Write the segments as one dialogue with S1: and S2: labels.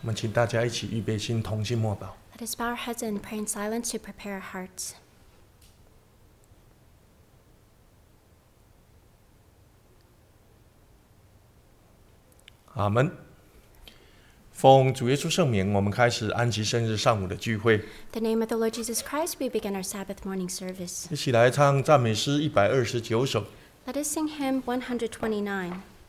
S1: 我们请大家一起预备心，同心默祷。
S2: Let us bow our heads and pray in silence to prepare our hearts.
S1: 阿们。奉主耶稣圣名，我们开始安息生日上午的聚会。
S2: In the name of the Lord Jesus Christ, we begin our Sabbath morning service.
S1: 一起来唱赞美诗129首。
S2: Let us sing hymn 129.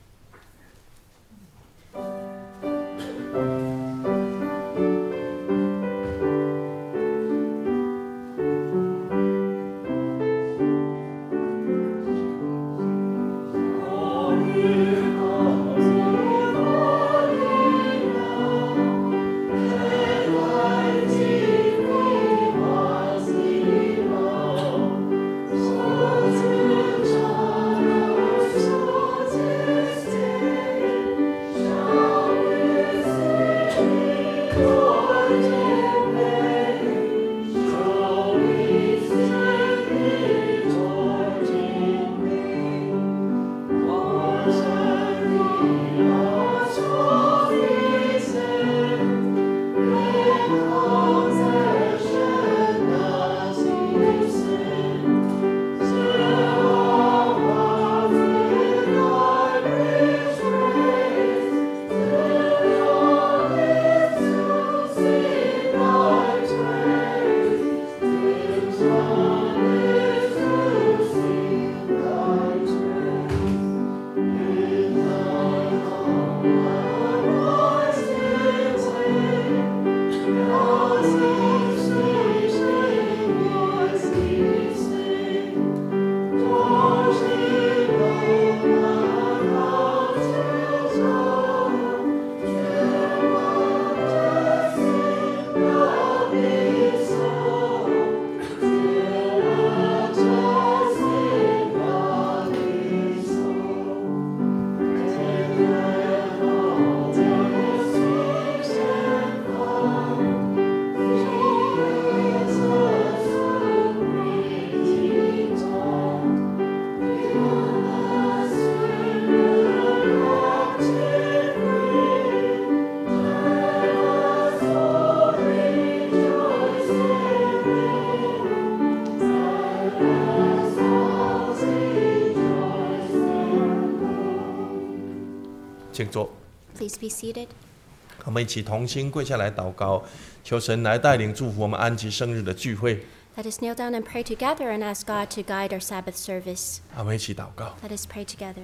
S1: 请坐。
S2: Please be seated.
S1: 我们一起同心跪下来祷告，求神来带领祝福我们安息生日的聚会。
S2: Let us kneel down and pray together and ask God to guide our Sabbath service.
S1: 我们一起祷告。
S2: Let us pray together.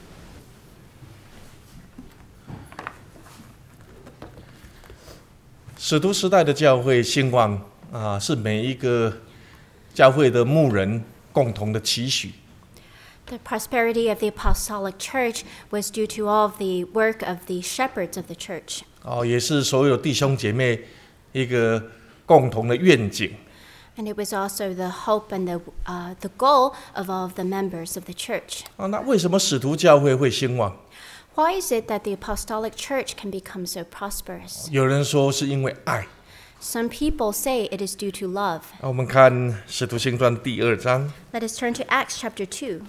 S1: 使徒时代的教会兴旺是每一个教会的牧人共同的期许。
S2: The prosperity of the apostolic church was due to all of the work of the shepherds of the church.
S1: 也是所有弟兄姐妹一个共同的愿景。
S2: And it was also the hope and the goal of all of the members of the church.
S1: 那为什么使徒教会会兴旺？
S2: Why is it that the apostolic church can become so prosperous?
S1: 有人说是因为爱。
S2: Some people say it is due to love.
S1: 我们看使徒行传第2章。
S2: Let us turn to Acts chapter 2.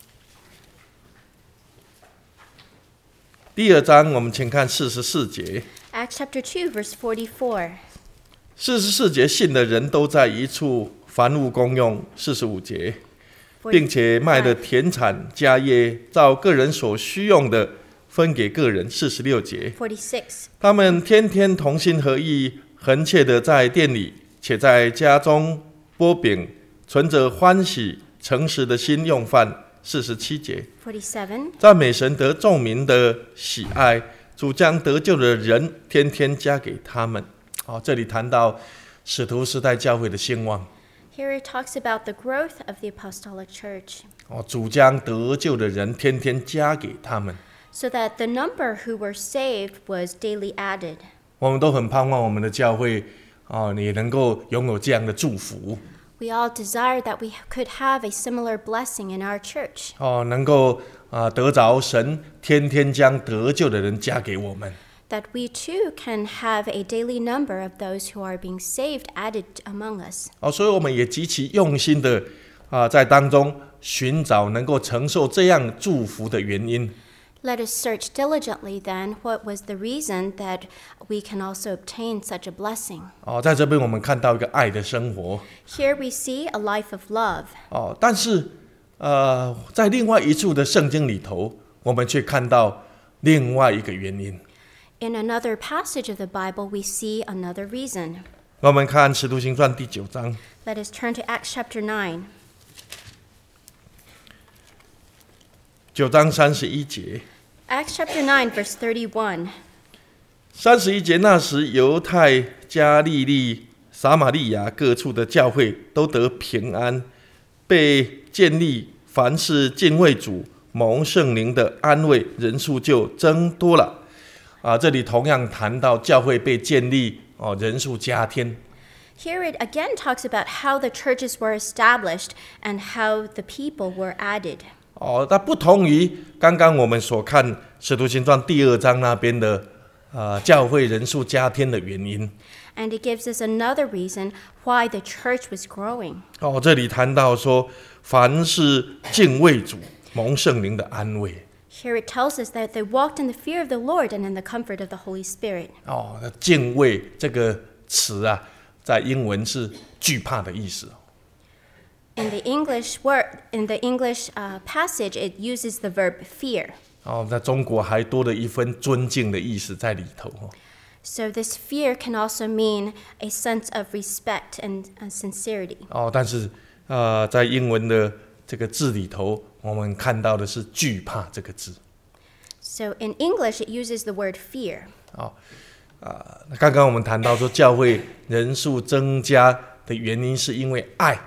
S1: 第2章，我们请看44节。
S2: Acts chapter 2, verse 44.
S1: 44节，信的人都在一处，凡物公用。45节，并且卖了田产家业，照个人所需用的分给个人。46节，
S2: 46.
S1: 他们天天同心合意，恒切的在店里，且在家中擘饼，存着欢喜诚实的心用饭。47节，
S2: 47.
S1: 赞美神得众民的喜爱，主将得救的人天天加给他们。这里谈到使徒时代教会的兴旺。
S2: Here it talks about the growth of the apostolic church.
S1: 主将得救的人天天加给他们。
S2: So that the number who were saved was daily added.
S1: 我们都很盼望我们的教会也能够拥有这样的祝福。
S2: We all desire that we could have a similar blessing in our church.
S1: 能够得着神天天将得救的人加给我们。
S2: That we too can have a daily number of those who are being saved added among us.
S1: 所以我们也极其用心的在当中寻找能够承受这样祝福的原因。
S2: Let us search diligently then what was the reason that we can also obtain such a blessing.
S1: 在这边我们看到一个爱的生活。
S2: Here we see a life of love.
S1: 但是在另外一处的圣经里头，我们却看到另外一个原因。
S2: In another passage of the Bible, we see another reason.
S1: 我们看使徒行传第9章。
S2: Let us turn to Acts chapter 9.
S1: 9章31节。
S2: Acts chapter 9, verse 31.
S1: 31节，那时犹太、加利利、撒玛利亚各处的教会都得平安，被建立，凡是敬畏主、蒙圣灵的安慰，人数就增多了。这里同样谈到教会被建立，人数加添。
S2: Here it again talks about how the churches were established and how the people were added.
S1: 那不同于刚刚我们所看使徒行传第2章那边的教会人数加添的原因。
S2: And it gives us another reason why the church was growing.
S1: 这里谈到说，凡是敬畏主、蒙圣灵的安慰。
S2: Here it tells us that they walked in the fear of the Lord and in the comfort of the Holy Spirit.
S1: 敬畏这个词在英文是惧怕的意思。
S2: In the English passage, it uses the verb fear.
S1: 在中国还多了一份尊敬的意思在里头。
S2: So this fear can also mean a sense of respect and sincerity.
S1: 但是在英文的这个字里头，我们看到的是惧怕这个字。
S2: So in English, it uses the word fear.
S1: 刚刚我们谈到说，教会人数增加的原因是因为爱。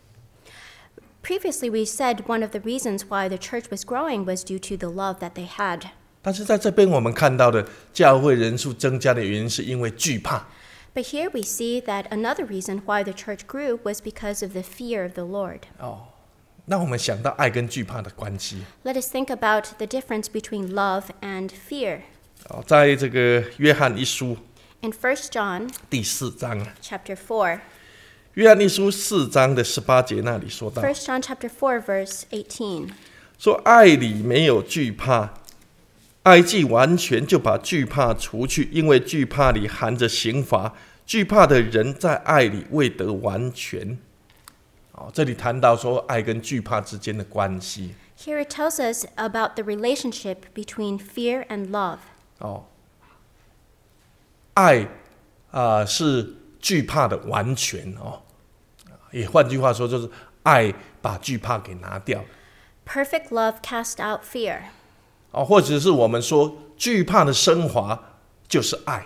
S2: Previously, we said one of the reasons why the church was growing was due to the love that they had.
S1: 但是在这边我们看到的教会人数增加的原因是因为惧怕。
S2: But here we see that another reason why the church grew was because of the fear of the Lord.
S1: 那我们想到爱跟惧怕的关系。
S2: Let us think about the difference between love and fear.
S1: 在这个约翰一书
S2: In 1 John
S1: 第4章，
S2: chapter 4,
S1: 约翰一书4章的18节那里说到，
S2: 1 John chapter 4, verse 18.
S1: 说爱里没有惧怕，爱既完全，就把惧怕除去，因为惧怕里含着刑罚，惧怕的人在爱里未得完全。这里谈到说爱跟惧怕之间的关系。
S2: Here it tells us about the relationship between fear and love.
S1: 爱是惧怕的完全也换句话说，就是爱把惧怕给拿掉。
S2: Perfect love casts out fear.
S1: 或者是我们说惧怕的升华就是爱。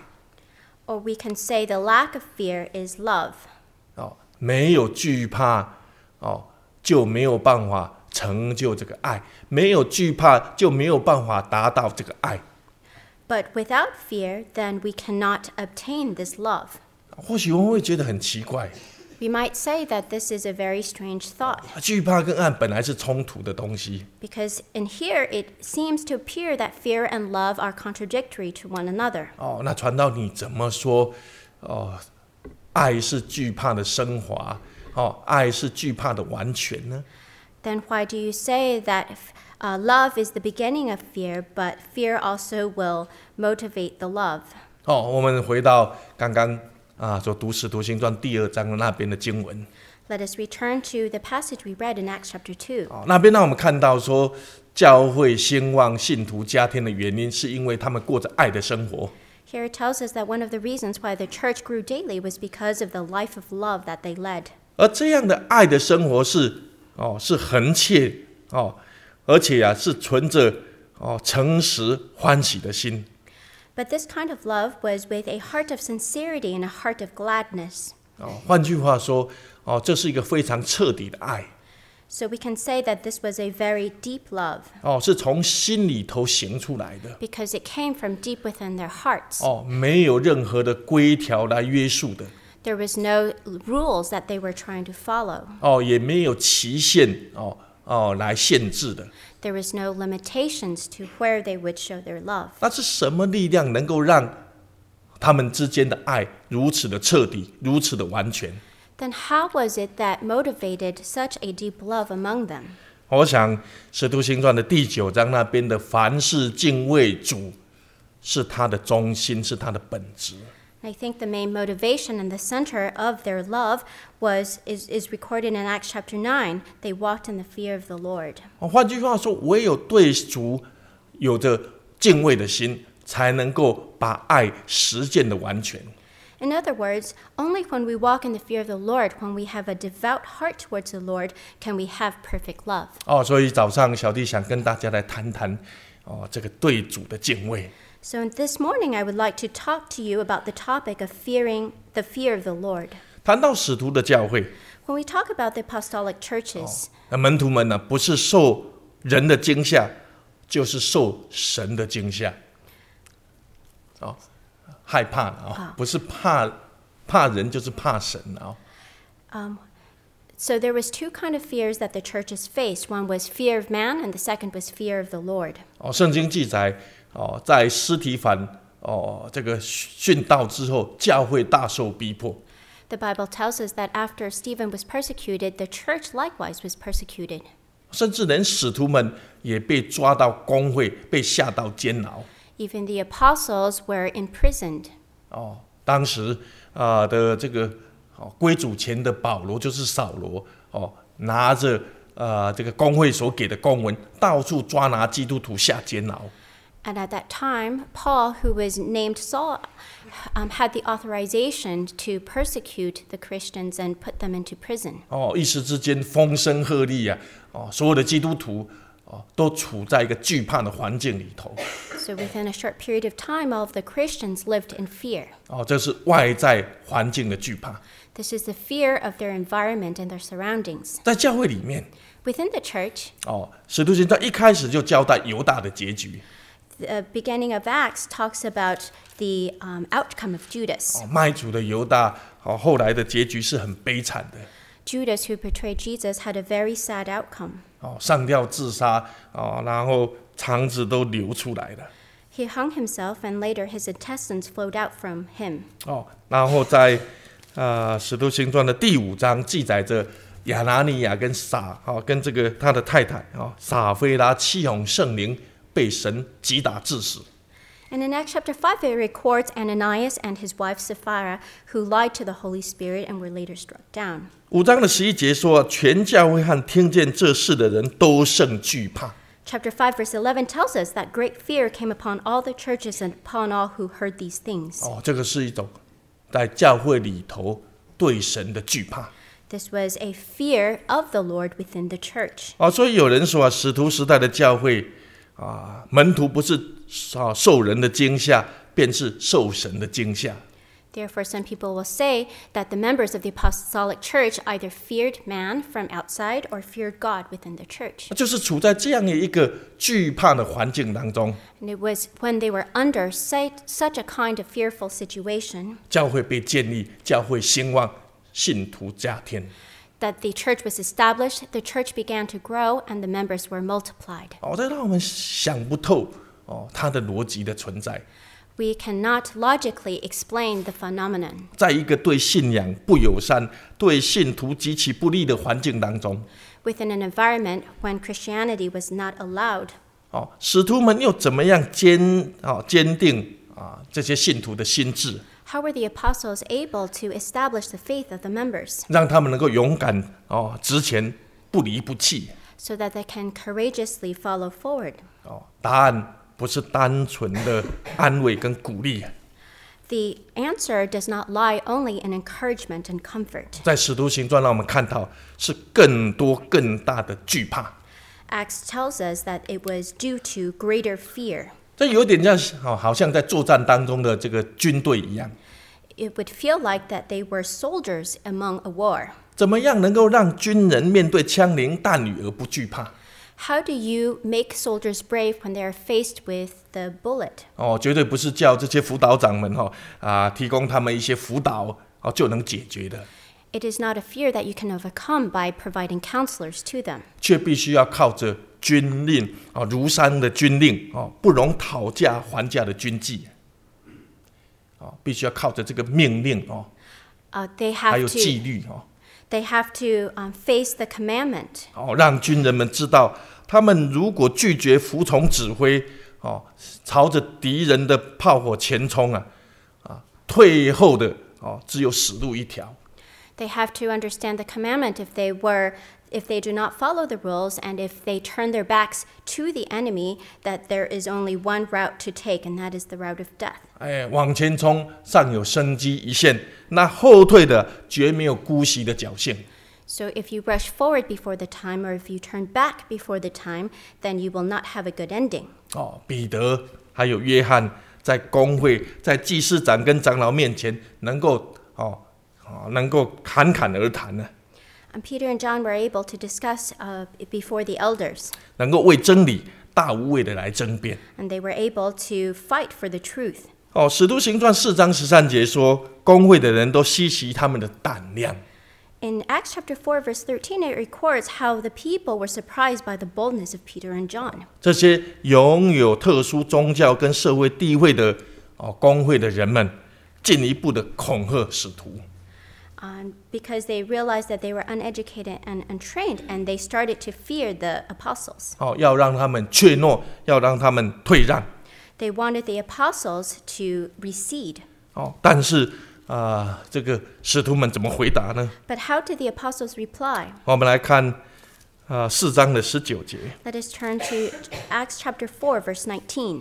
S2: Or we can say the lack of fear is love.
S1: 没有惧怕就没有办法成就这个爱，没有惧怕就没有办法达到这个爱。
S2: But without fear, then we cannot obtain this love.
S1: 或许我们会觉得很奇怪，
S2: We might say that this is a very strange thought,
S1: 惧怕跟爱本来是冲突的东西，
S2: because in here it seems to appear that fear and love are contradictory to one another.
S1: 那传道你怎么说爱是惧怕的升华，爱是惧怕的完全呢？
S2: Then why do you say that love is the beginning of fear, but fear also will motivate the love?
S1: 我们回到刚刚所读使徒行传第2章的那边的经文。
S2: Let us return to the passage we read in Acts chapter 2.
S1: 那边让我们看到说，教会兴旺、信徒加添的原因，是因为他们过着爱的生活。
S2: Here it tells us that one of the reasons why the church grew daily was because of the life of love that they led.
S1: 而这样的爱的生活是恒切而且是存着诚实欢喜的心。
S2: But this kind of love was with a heart of sincerity and a heart of gladness.
S1: 换句话说，这是一个非常彻底的爱。
S2: So we can say that this was a very deep love,
S1: 是从心里头行出来的。
S2: because it came from deep within their hearts.
S1: 没有任何的规条来约束的。
S2: There was no rules that they were trying to follow.
S1: 也没有期限来限制的。
S2: There was no limitations to where they would show their love.
S1: 那是什么力量能够让他们之间的爱如此的彻底，如此的完全？
S2: Then how was it that motivated such a deep love among them?
S1: 我想使徒行传的第9章那边的凡事敬畏主是他的中心，是他的本质。
S2: I think the main motivation and the center of their love is recorded in Acts chapter 9. They walked in the fear of the Lord.
S1: 换句话说，唯有对主有着敬畏的心，才能够把爱实践的完全。
S2: In other words, only when we walk in the fear of the Lord, when we have a devout heart towards the Lord, can we have perfect love.
S1: 所以早上小弟想跟大家来谈谈这个对主的敬畏。
S2: So this morning, I would like to talk to you about the topic of the fear of the Lord.
S1: 谈到使徒的教会，
S2: When we talk about the apostolic churches,
S1: 门徒们呢，不是受人的惊吓，就是受神的惊吓。害怕不是怕人，就是怕神
S2: So there was two kind of fears that the churches faced. One was fear of man, and the second was fear of the Lord.
S1: 圣经记载在司提反这个殉道之后，教会大受逼迫。
S2: The Bible tells us that after Stephen was persecuted, the church likewise was persecuted.
S1: 甚至连使徒们也被抓到公会，被下到监牢。
S2: Even the apostles were imprisoned.
S1: 当时的这个归主前的保罗就是扫罗拿着这个公会所给的公文，到处抓拿基督徒下监牢。
S2: And at that time, Paul, who was named Saul, had the authorization to persecute the Christians and put them into prison.
S1: 一时之间风声鹤唳啊！所有的基督徒都处在一个惧怕的环境里头。
S2: So within a short period of time, all of the Christians lived in fear.
S1: 这是外在环境的惧怕。
S2: This is the fear of their environment and their surroundings.
S1: 在教会里面，
S2: Within the church,
S1: 使徒行传一开始就交代犹大的结局。
S2: the beginning of Acts talks about the outcome of Judas.
S1: 卖主的犹大，后来的结局是很悲惨的。
S2: Judas, who betrayed Jesus, had a very sad outcome.
S1: 上吊自杀，然后肠子都流出来了。
S2: He hung himself, and later his intestines flowed out from him.
S1: 然后在使徒行传的第5章记载着亚拿尼亚跟这个他的太太撒非拉欺哄圣灵，被神击打致死。
S2: And in Acts chapter 5, it records Ananias and his wife Sapphira, who lied to the Holy Spirit and were later struck down.
S1: 5章的11节说，全教会和听见这事的人都甚惧怕。
S2: Chapter 5, verse 11 tells us that great fear came upon all the churches and upon all who heard these things.
S1: 这个是一种在教会里头对神的惧怕。
S2: This was a fear of the Lord within the church.
S1: 所以有人说使徒时代的教会门徒不是受人的惊吓，便是受神的惊吓。
S2: Therefore, some people will say that the members of the apostolic church either feared man from outside or feared God within the church.
S1: 就是处在这样的一个惧怕的环境当中，
S2: And it was when they were under such a kind of fearful situation
S1: 教会被建立，教会兴旺，信徒加添。
S2: that the church was established, the church began to grow, and the members were multiplied.
S1: 这让我们想不透它的逻辑的存在。
S2: We cannot logically explain the phenomenon.
S1: 在一个对信仰不友善、对信徒极其不利的环境当中，
S2: Within an environment when Christianity was not allowed,
S1: 使徒们又怎么样坚定这些信徒的心智？
S2: how were the apostles able to establish the faith of the members
S1: 让他们能够勇敢直前，不离不弃。
S2: so that they can courageously follow forward?
S1: 答案不是单纯的安慰跟鼓励。
S2: The answer does not lie only in encouragement and comfort.
S1: 在使徒行传让我们看到是更多更大的惧怕。
S2: Acts tells us that it was due to greater fear.
S1: 这有点像好像在作战当中的这个军队一样。
S2: It would feel like that they were soldiers among a war.
S1: 怎么样能够让军人面对枪林弹雨而不惧怕？
S2: How do you make soldiers brave when they are faced with the bullet?
S1: 绝对不是叫这些辅导长们提供他们一些辅导就能解决的。
S2: It is not a fear that you can overcome by providing counselors to them.
S1: 却必须要靠着军令如山的军令不容讨价还价的军纪必须要靠着这个命令
S2: They
S1: 还有
S2: have
S1: 纪
S2: to.
S1: 律
S2: They have to face the commandment.
S1: 让军人们知道，他们如果拒绝服从指挥，朝着敌人的炮火前冲退后的只有死路一条。
S2: They have to understand the commandment if they do not follow the rules and if they turn their backs to the enemy, that there is only one route to take, and that is the route of death.
S1: 往前冲尚有生机一线，那后退的绝没有姑息的侥幸。
S2: So if you rush forward before the time, or if you turn back before the time, then you will not have a good ending.
S1: 彼得还有约翰在公会、在祭司长跟长老面前能够侃侃而谈呢。
S2: And Peter and John were able to discuss before the elders.
S1: 能够为真理大无畏的来争辩。
S2: And they were able to fight for the truth.
S1: 使徒行传4章13节说，公会的人都稀奇他们的胆量。
S2: In Acts chapter 4, verse 13, it records how the people were surprised by the boldness of Peter and John.
S1: 这些拥有特殊宗教跟社会地位的公会的人们，进一步的恐吓使徒。
S2: Because they realized that they were uneducated and untrained, and they started to fear the apostles.
S1: 要让他们怯懦，要让他们退让。
S2: They wanted the apostles to recede.
S1: 但是这个使徒们怎么回答呢？
S2: But how did the apostles reply?
S1: 我们来看4章的19节。
S2: Let us turn to Acts chapter 4, verse 19.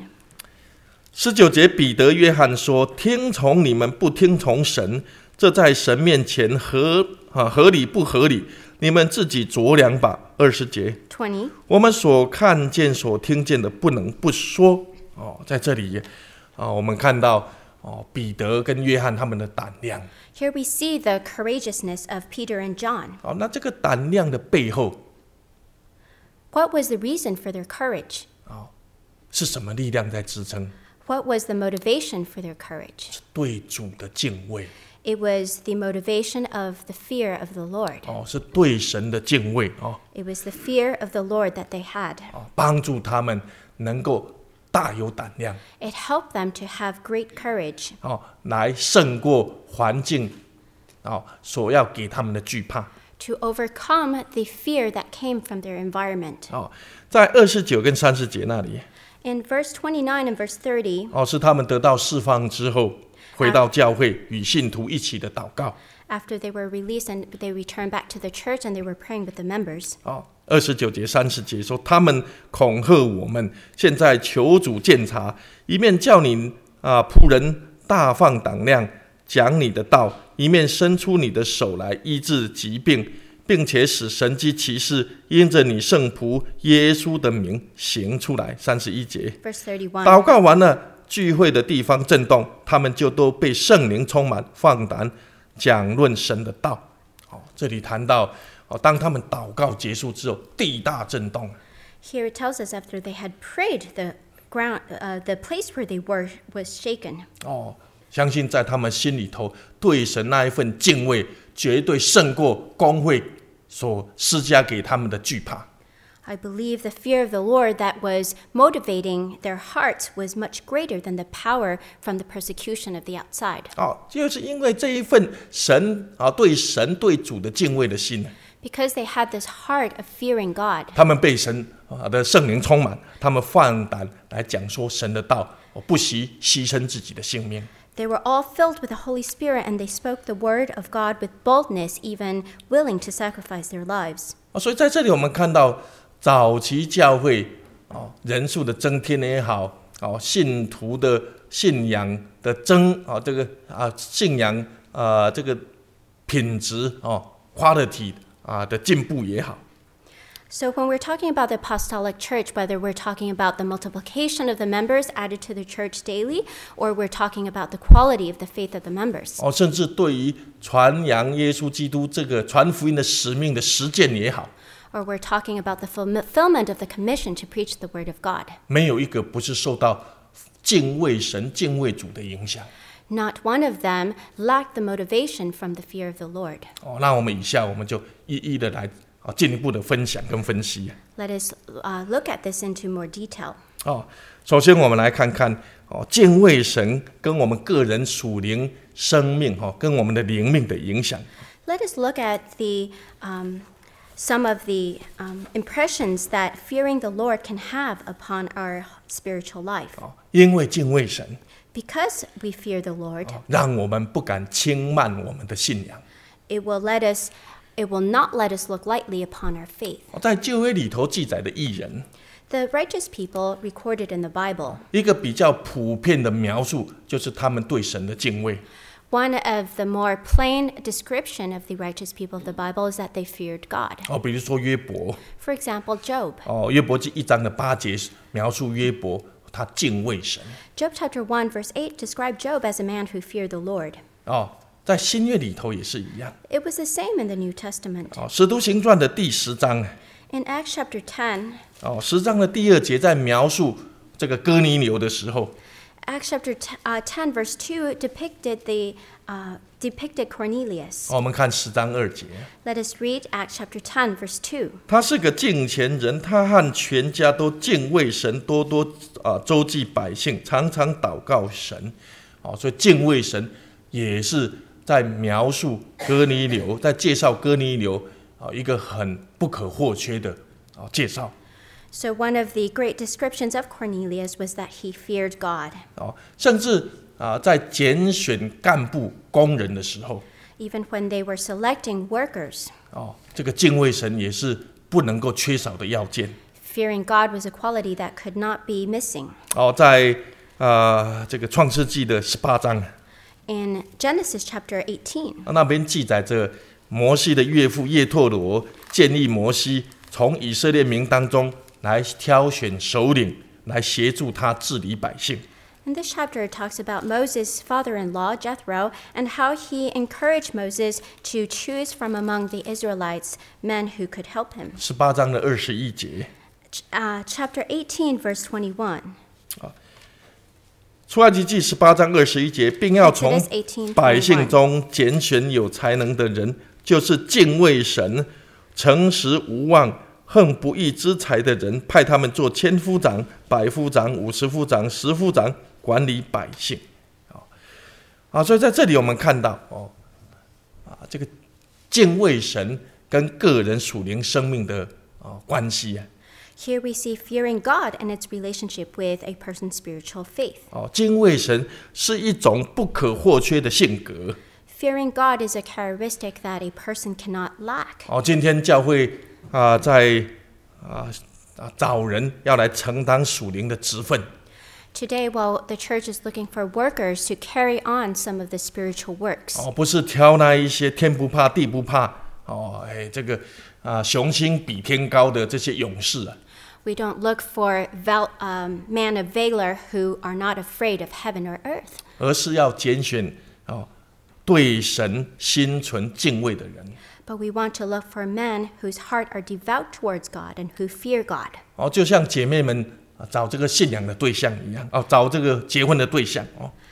S1: 19节，彼得、约翰说：“听从你们，不听从神，这在神面前合理不合理？你们自己酌量吧。”20节，
S2: 20.
S1: 我们所看见、所听见的，不能不说。在这里我们看到彼得跟约翰他们的胆量。
S2: Here we see the courageousness of Peter and John.
S1: 那这个胆量的背后，
S2: What was the reason for their courage?
S1: 是什么力量在支撑？
S2: What was the motivation for their courage?
S1: 是对主的敬畏。
S2: It was the motivation of the fear of the Lord.
S1: 是对神的敬畏。
S2: It was the fear of the Lord that they had.
S1: 帮助他们能够大有胆量。
S2: It helped them to have great courage.
S1: 来胜过环境所要给他们的惧怕。
S2: To overcome the fear that came from their environment.
S1: 在29跟30节那里，
S2: In verse 29 and verse 30,
S1: 是他们得到释放之后，回到教会与信徒一起的祷告。
S2: after they were released and they returned back to the church and they were praying with the members.
S1: 29节、30节说，他们恐吓我们，现在求主鉴察，一面叫你仆人大放胆量讲你的道，一面伸出你的手来医治疾病，并且使神迹奇事因着你圣仆耶稣的名行出来。31节，
S2: Verse 31.
S1: 祷告完了，聚会的地方震动，他们就都被圣灵充满，放胆讲论神的道。这里谈到当他们祷告结束之后，地大震动。
S2: Here it tells us after they had prayed, the ground, the place where they were was shaken.
S1: 相信在他们心里头，对神那一份敬畏，绝对胜过公会所施加给他们的惧怕。
S2: I believe the fear of the Lord that was motivating their hearts was much greater than the power from the persecution of the outside.
S1: 就是因为这一份对神对主的敬畏的心，
S2: Because they had this heart of fearing God.
S1: 他们被神的圣灵充满，他们放胆来讲说神的道，不惜牺牲自己的性命。
S2: They were all filled with the Holy Spirit and they spoke the word of God with boldness, even willing to sacrifice their lives.
S1: 所以在这里我们看到早期教会人数的增添也好，信徒的信仰的信仰这个品质quality 的进步也好。
S2: So when we're talking about the apostolic church, whether we're talking about the multiplication of the members added to the church daily, or we're talking about the quality of the faith of the members,
S1: 甚至对于传扬耶稣基督这个传福音的使命的实践也好，
S2: or we're talking about the fulfillment of the commission to preach the word of God,
S1: 没有一个不是受到敬畏神、敬畏主的影响。
S2: not one of them lacked the motivation from the fear of the Lord.
S1: 那我们以下我们就一一的来进一步的分享跟分析。
S2: Let us look at this into more detail.
S1: 首先我们来看看敬畏神跟我们个人属灵生命跟我们的灵命的影响。
S2: Let us look at some of the impressions that fearing the Lord can have upon our spiritual life.
S1: 因为敬畏神，
S2: Because we fear the Lord,
S1: 让我们不敢轻慢我们的信仰。
S2: it will not let us look lightly upon our faith.
S1: 在旧约里头记载的义人，
S2: The righteous people recorded in the Bible,
S1: 一个比较普遍的描述就是他们对神的敬畏。
S2: one of the more plain description of the righteous people of the Bible is that they feared God.
S1: 比如说约伯，
S2: For example, Job.
S1: 约伯记1章的8节描述约伯他敬畏神。
S2: Job chapter 1 verse 8 described Job as a man who feared the Lord.
S1: 在新约里头也是一样。
S2: It was the same in the New Testament.
S1: 使徒行传的第10章，
S2: In Acts chapter 10,
S1: 10章的第2节在描述这个哥尼流的时候，
S2: Acts chapter 10 verse 2 depicted Cornelius.
S1: 我们看10章2节，
S2: Let us read Acts chapter 10 verse 2.
S1: 他是个敬虔人，他和全家都敬畏神，多多周济百姓，常常祷告神。所以敬畏神也是在描述哥尼流，在介绍哥尼流一个很不可或缺的介绍。
S2: So one of the great descriptions of Cornelius was that he feared God.
S1: 甚至在拣选干部工人的时候，
S2: Even when they were selecting workers,
S1: 这个敬畏神也是不能够缺少的要件。
S2: fearing God was a quality that could not be missing.
S1: 在这个创世纪的18章，
S2: In Genesis chapter 18,
S1: 那边记载着摩西的岳父叶拓罗建议摩西从以色列民当中来挑选首领，来协助他治理百姓。
S2: in this chapter it talks about Moses' father-in-law, Jethro, and how he encouraged Moses to choose from among the Israelites men who could help him.
S1: 18章的21节，
S2: Chapter 18, verse 21.
S1: 出埃及记18章21节，并要从
S2: Exodus 18:21
S1: 百姓中拣选有才能的人，就是敬畏神、诚实无妄、恨不义之财的人，派他们做千夫长、百夫长、50夫长、10夫长，管理百姓。所以在这里我们看到这个敬畏神跟个人属灵生命的关系。
S2: Here we see fearing God and its relationship with a person's spiritual faith.
S1: 敬畏神是一种不可或缺的性格。
S2: Fearing God is a characteristic that a person cannot lack.
S1: 今天教会在找人要来承担属灵的职分。
S2: Today, while the church is looking for workers to carry on some of the spiritual works,
S1: 不是挑那一些天不怕地不怕这个雄心比天高的这些勇士啊。
S2: we don't look for men of valor who are not afraid of heaven or earth,
S1: 而是要拣选对神心存敬畏的人。
S2: but we want to look for men whose heart are devout towards God and who fear God.
S1: 就像姐妹们找这个信仰的对象一样，找这个结婚的对象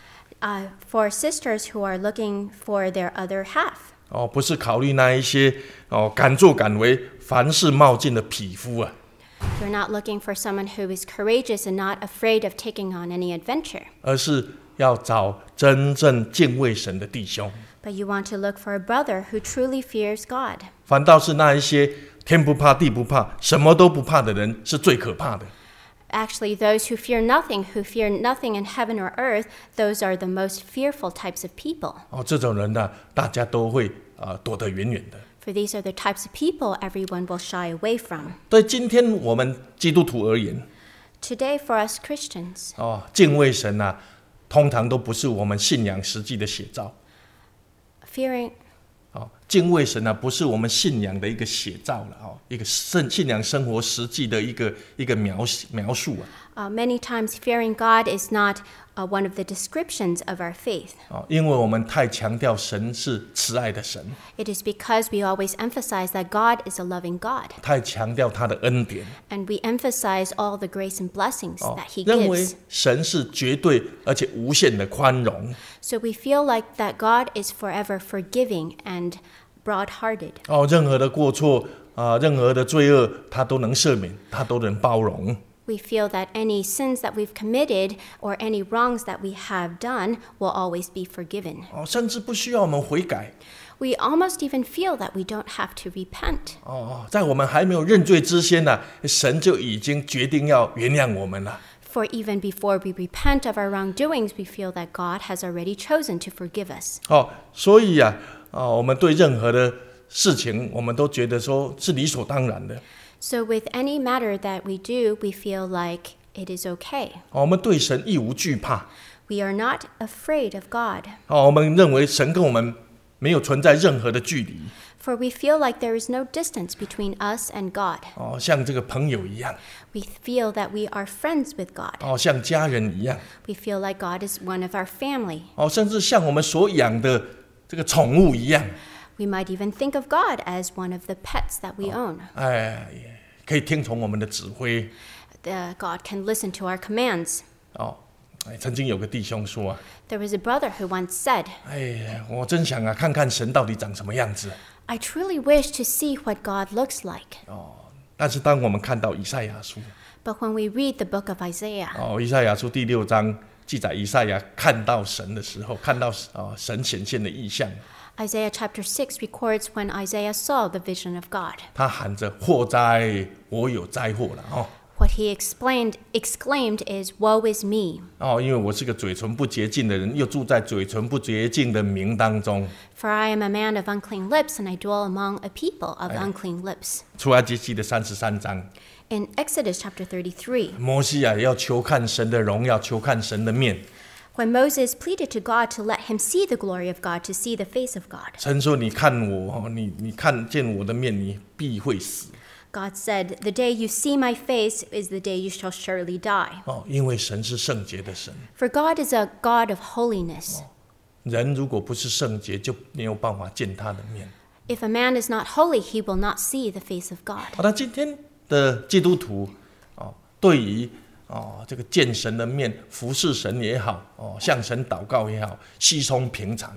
S2: For sisters who are looking for their other half,
S1: 不是考虑那一些敢作敢为、凡事冒进的匹夫啊。
S2: we're not looking for someone who is courageous and not afraid of taking on any adventure,
S1: 而是要找真正敬畏神的弟兄。
S2: but you want to look for a brother who truly fears God.
S1: 反倒是那一些天不怕地不怕、什么都不怕的人是最可怕的。
S2: Actually, those who fear nothing in heaven or earth, those are the most fearful types of people.
S1: 这种人呢，大家都会躲得远远的。
S2: For these are the types of people everyone will shy away from.
S1: 对今天我们基督徒而言，
S2: Today, for us Christians,
S1: 敬畏神通常都不是我们信仰实际的写照。
S2: fearing
S1: 敬畏神不是我们信仰的一个写照了一个信仰生活实际的一个描述
S2: many times fearing God is not one of the descriptions of our faith.
S1: 因为我们太强调神是慈爱的神，
S2: It is because we always emphasize that God is a loving God,
S1: 太强调他的恩典，
S2: and we emphasize all the grace and blessings that He
S1: 认为
S2: gives.
S1: 神是绝对而且无限的宽容。
S2: So we feel like that God is forever forgiving and broad-hearted.
S1: 任何的过错任何的罪恶，他都能赦免，他都能包容。
S2: We feel that any sins that we've committed or any wrongs that we have done will always be forgiven.
S1: 甚至不需要我们悔改，
S2: We almost even feel that we don't have to repent.
S1: 在我们还没有认罪之前呢，神就已经决定要原谅我们了。
S2: For even before we repent of our wrongdoings, we feel that God has already chosen to forgive us.
S1: 所以我们对任何的事情，我们都觉得说是理所当然的。
S2: So with any matter that we do, we feel like it is okay.
S1: 我们对神一无惧怕。
S2: We are not afraid of God.
S1: 我们认为神跟我们没有存在任何的距离。
S2: For we feel like there is no distance between us and God.
S1: 像这个朋友一样。
S2: We feel that we are friends with God.
S1: 像家人一样。
S2: We feel like God is one of our family.
S1: 甚至像我们所养的这个宠物一样。
S2: We might even think of God as one of the pets that we own.
S1: 可以听从我们的指挥。
S2: God can listen to our commands.
S1: 曾经有个弟兄说
S2: There was a brother who once said,
S1: 我真想看看神到底长什么样子。
S2: I truly wish to see what God looks like.
S1: 但是当我们看到以赛亚书，
S2: But when we read the book of Isaiah,
S1: 以赛亚书第6章记载以赛亚看到神的时候，看到神显现的异象。
S2: Isaiah chapter 6 records when Isaiah saw the vision of God.
S1: 他喊着祸哉，我有灾祸了。
S2: What he exclaimed is, Woe is me.
S1: 因为我是个嘴唇不洁净的人，又住在嘴唇不洁净的民当中。
S2: For I am a man of unclean lips, and I dwell among a people of unclean lips.
S1: 出埃及记的33章。
S2: In Exodus chapter 33,
S1: 摩西要求看神的荣耀，求看神的面。
S2: when Moses pleaded to God to let him see the glory of God, to see the face of God,
S1: 神说：“你看我，你看见我的面，你必会死。”
S2: God said, The day you see my face is the day you shall surely die.
S1: 因为神是圣洁的神。
S2: For God is a God of holiness.
S1: 人如果不是圣洁，就没有办法见他的面。
S2: If a man is not holy, he will not see the face of God.
S1: 那今天的基督徒，对于这个见神的面、服侍神也好，向神祷告也好，稀松平常。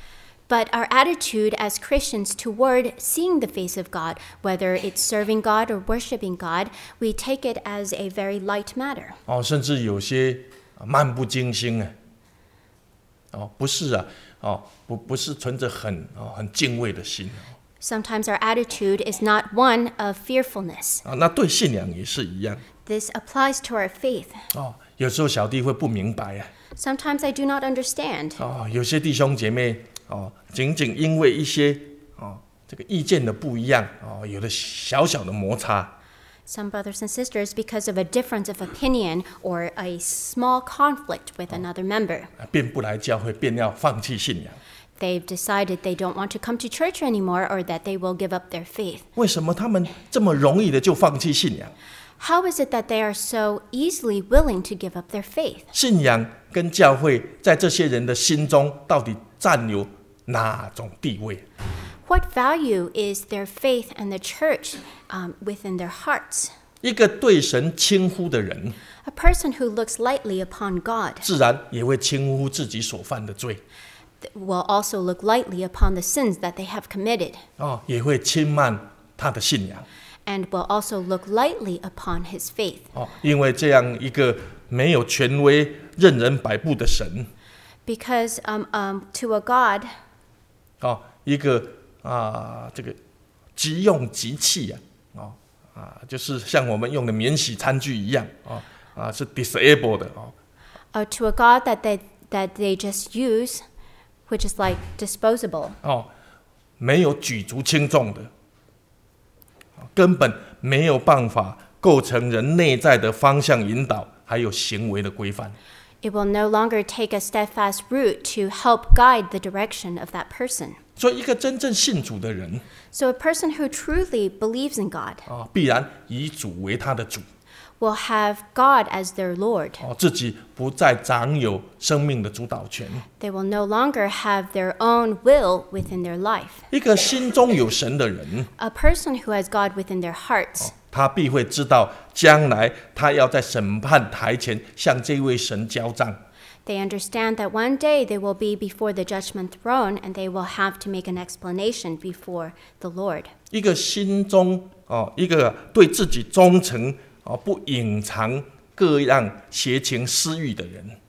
S2: But our attitude as Christians toward seeing the face of God, whether it's serving God or worshiping God, we take it as a very light matter.
S1: 甚至有些漫不经心不是不是存着很敬畏的心。
S2: Sometimes our attitude is not one of fearfulness.
S1: 那对信仰也是一样。
S2: This applies to our faith.
S1: 有时候小弟会不明白
S2: Sometimes I do not understand.
S1: 有些弟兄姐妹仅仅因为一些这个意见的不一样有了小小的摩擦。
S2: Some brothers and sisters, because of a difference of opinion or a small conflict with another member,
S1: 便不来教会，便要放弃信仰。
S2: they've decided they don't want to come to church anymore or that they will give up their faith.
S1: 为什么他们这么容易的就放弃信仰？
S2: How is it that they are so easily willing to give up their faith?
S1: 信仰跟教会在这些人的心中到底占有哪种地位？
S2: What value is their faith and the church within their hearts?
S1: 一个对神轻忽的人，
S2: A person who looks lightly upon God
S1: 自然也会轻忽自己所犯的罪，
S2: will also look lightly upon the sins that they have committed,
S1: 也会轻慢他的信仰。
S2: and will also look lightly upon his faith.
S1: 因为这样一个没有权威、任人摆布的神，
S2: Because to a God,
S1: 一个这个急用急弃就是像我们用的免洗餐具一样是 disabled 的
S2: to a God that they just use, which is like disposable.
S1: 没有举足轻重的，根本没有办法构成人内在的方向引导，还有行为的规范。
S2: It will no longer take a steadfast root to help guide the direction of that person.
S1: 所以，一个真正信主的人
S2: So a person who truly believes in God
S1: 必然以主为他的主，
S2: will have God as their Lord.
S1: 自己不再掌有生命的主导权。
S2: They will no longer have their own will within their life.
S1: 一个心中有神的人，
S2: A person who has God within their hearts
S1: 他必会知道将来他要在审判台前向这位神交账。
S2: They understand that one day they will be before the judgment throne and they will have to make an explanation before the Lord.
S1: 一个心中一个对自己忠诚不隐藏各样邪情私欲的人。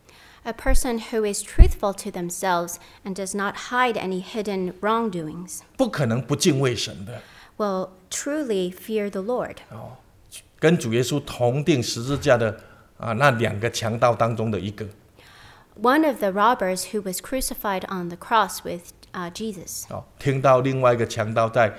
S2: A person who is truthful to themselves and does not hide any hidden wrongdoings
S1: 不可能不敬畏神的。
S2: will truly fear the Lord.
S1: 跟主耶稣同定十字架的那2个强盗当中的一个。
S2: One of the robbers who was crucified on the cross with Jesus
S1: 听到另外一个强盗在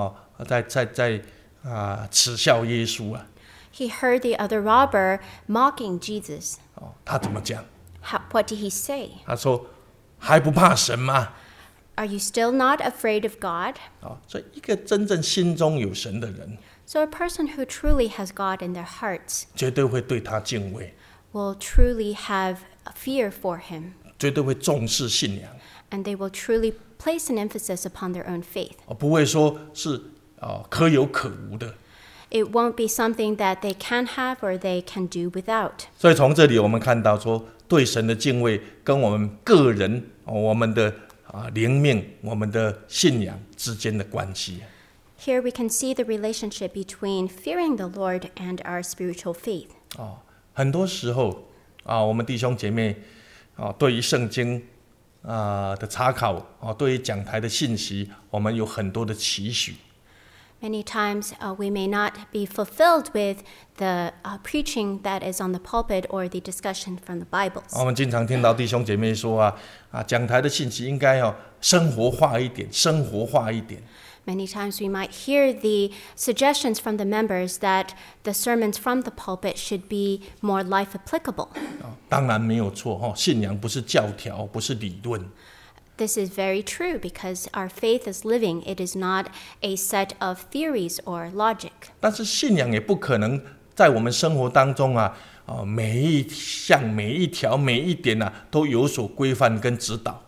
S1: 耻笑耶稣啊。
S2: he heard the other robber mocking Jesus.
S1: 他怎么讲？
S2: What did he say?
S1: 他说：“还不怕神吗？”
S2: Are you still not afraid of God?
S1: 所以一个真正心中有神的人，
S2: So a person who truly has God in their hearts
S1: 绝对会对他敬畏，
S2: will truly have a fear for him,
S1: 绝对会重视信仰，
S2: and they will truly place an emphasis upon their own faith.
S1: 不会说是可有可无的。
S2: It won't be something that they can have or they can do without.
S1: 所以从这里我们看到说，对神的敬畏跟我们个人、我们的灵命、我们的信仰之间的关系。
S2: Here we can see the relationship between fearing the Lord and our spiritual faith.
S1: 很多时候我们弟兄姐妹对于圣经的查考对于讲台的信息，我们有很多的期许。
S2: Many times we may not be fulfilled with the preaching that is on the pulpit or the discussion from the Bibles.
S1: 我们经常听到弟兄姐妹说讲台的信息应该生活化一点，生活化一点。
S2: Many times we might hear the suggestions from the members that the sermons from the pulpit should be more life applicable.
S1: 当然没有错信仰不是教条，不是理论。
S2: This is very true because our faith is living. It is not a set of theories or logic.
S1: 但是信仰也不可能在我们生活当中每一项、每一条、每一点都有所规范跟指导。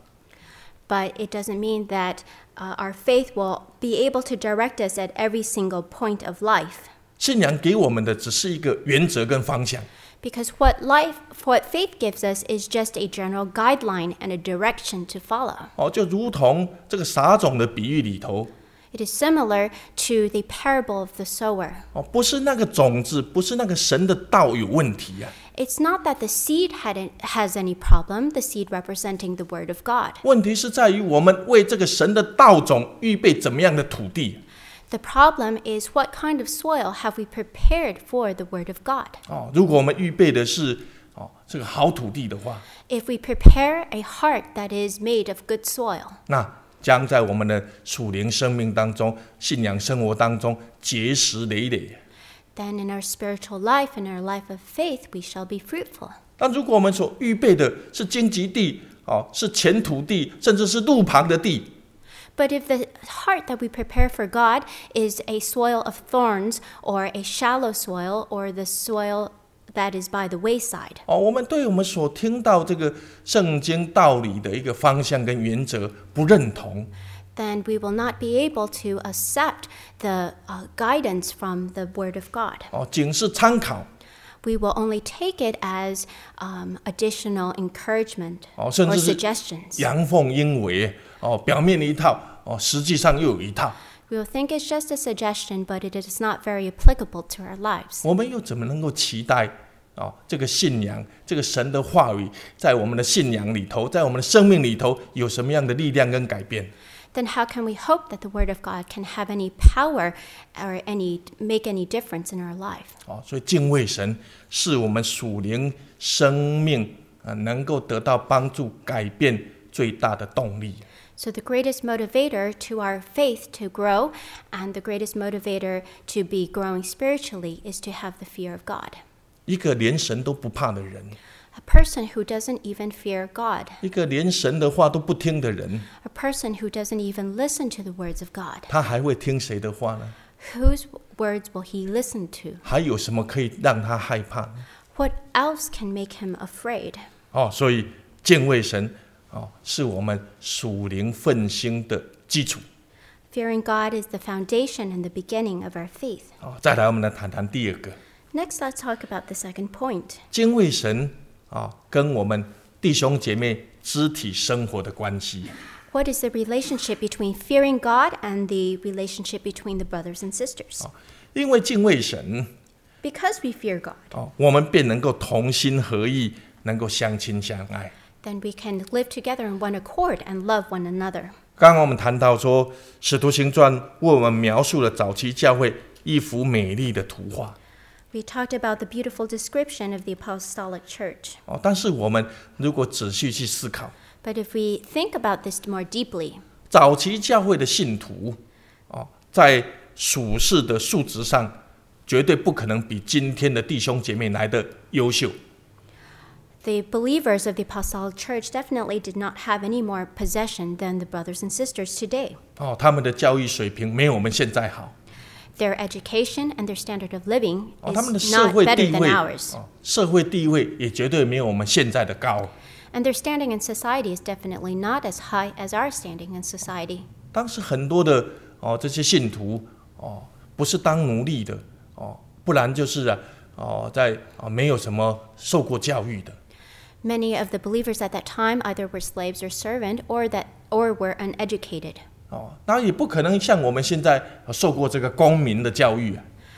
S2: But it doesn't mean that our faith will be able to direct us at every single point of life.
S1: 信仰给我们的只是一个原则跟方向。
S2: Because what faith gives us is just a general guideline and a direction to follow.
S1: 就如同这个撒种的比喻里头，
S2: It is similar to the parable of the sower.
S1: 不是那个种子，不是那个神的道有问题
S2: It's not that the seed has any problem, the seed representing the word of God.
S1: 问题是在于我们为这个神的道种预备怎么样的土地。
S2: The problem is what kind of soil have we prepared for the word of God?
S1: 如果我们预备的是这个好土地的话，
S2: If we prepare a heart that is made of good soil,
S1: 那将在我们的属灵生命当中、信仰生活当中结实累累。
S2: then in our spiritual life, in our life of faith, we shall be fruitful.
S1: 但如果我们所预备的是荆棘地，是浅土地，甚至是路旁的地，
S2: But if the heart that we prepare for God is a soil of thorns or a shallow soil or the soil that is by the wayside,
S1: 我们对我们所听到这个圣经道理的一个方向跟原则不认同，
S2: then we will not be able to accept the guidance from the Word of God.
S1: 仅是参考，
S2: We will only take it as additional encouragement
S1: 甚
S2: or
S1: 至是
S2: suggestions.
S1: 阳奉阴违，表面一套，实际上又有一套。
S2: We will think it's just a suggestion, but it is not very applicable to our lives.
S1: 我们又怎么能够期待这个信仰，这个神的话语，在我们的信仰里头，在我们的生命里头有什么样的力量跟改变？
S2: Then how can we hope that the Word of God can have any power or make any difference in our life?
S1: 所以敬畏神是我们属灵生命能够得到帮助、改变最大的动力。
S2: So the greatest motivator to our faith to grow and the greatest motivator to be growing spiritually is to have the fear of God.
S1: 一个连神都不怕的人，
S2: A person who doesn't even fear God,
S1: 一个连神的话都不听的人，
S2: a person who doesn't even listen to the words of God,
S1: 他还会听谁的话呢？
S2: whose words will he listen to?
S1: 还有什么可以让他害怕呢？
S2: What else can make him afraid?
S1: 所以敬畏神是我们属灵奋兴的基础。
S2: Fearing God is the foundation and the beginning of our faith.
S1: 再来，我们来谈谈第二个，
S2: Next, let's talk about the second point.
S1: 敬畏神跟我们弟兄姐妹肢体生活的关系。
S2: What is the relationship between fearing God and the relationship between the brothers and sisters?
S1: 因为敬畏神，
S2: Because we fear God,
S1: 我们便能够同心合意， 能够相亲相爱。
S2: then we can live together in one accord and love one another.
S1: 刚刚我们谈到说，《使徒行传》为我们描述了早期教会一幅美丽的图画。
S2: We talked about the beautiful description of the apostolic church.
S1: 但是我们如果仔细去思考，
S2: But if we think about this more deeply,
S1: 早期教会的信徒，在属世的素质上，绝对不可能比今天的弟兄姐妹来的优秀。
S2: the believers of the apostolic church definitely did not have any more possession than the brothers and sisters today.
S1: 他们的教育水平没有我们现在好。
S2: Their education and their standard of living
S1: 他们的
S2: is
S1: 社
S2: not
S1: 会
S2: better
S1: 地
S2: than
S1: 位，
S2: ours.
S1: 社会地位也绝对没有我们现在的高。
S2: And their standing in society is definitely not as high as our standing in society.
S1: 当时很多的这些信徒不是当奴隶的不然就是在没有什么受过教育的。
S2: Many of the believers at that time either were slaves or servant or were uneducated.
S1: 当然也不可能像我们现在受过这个公民的教育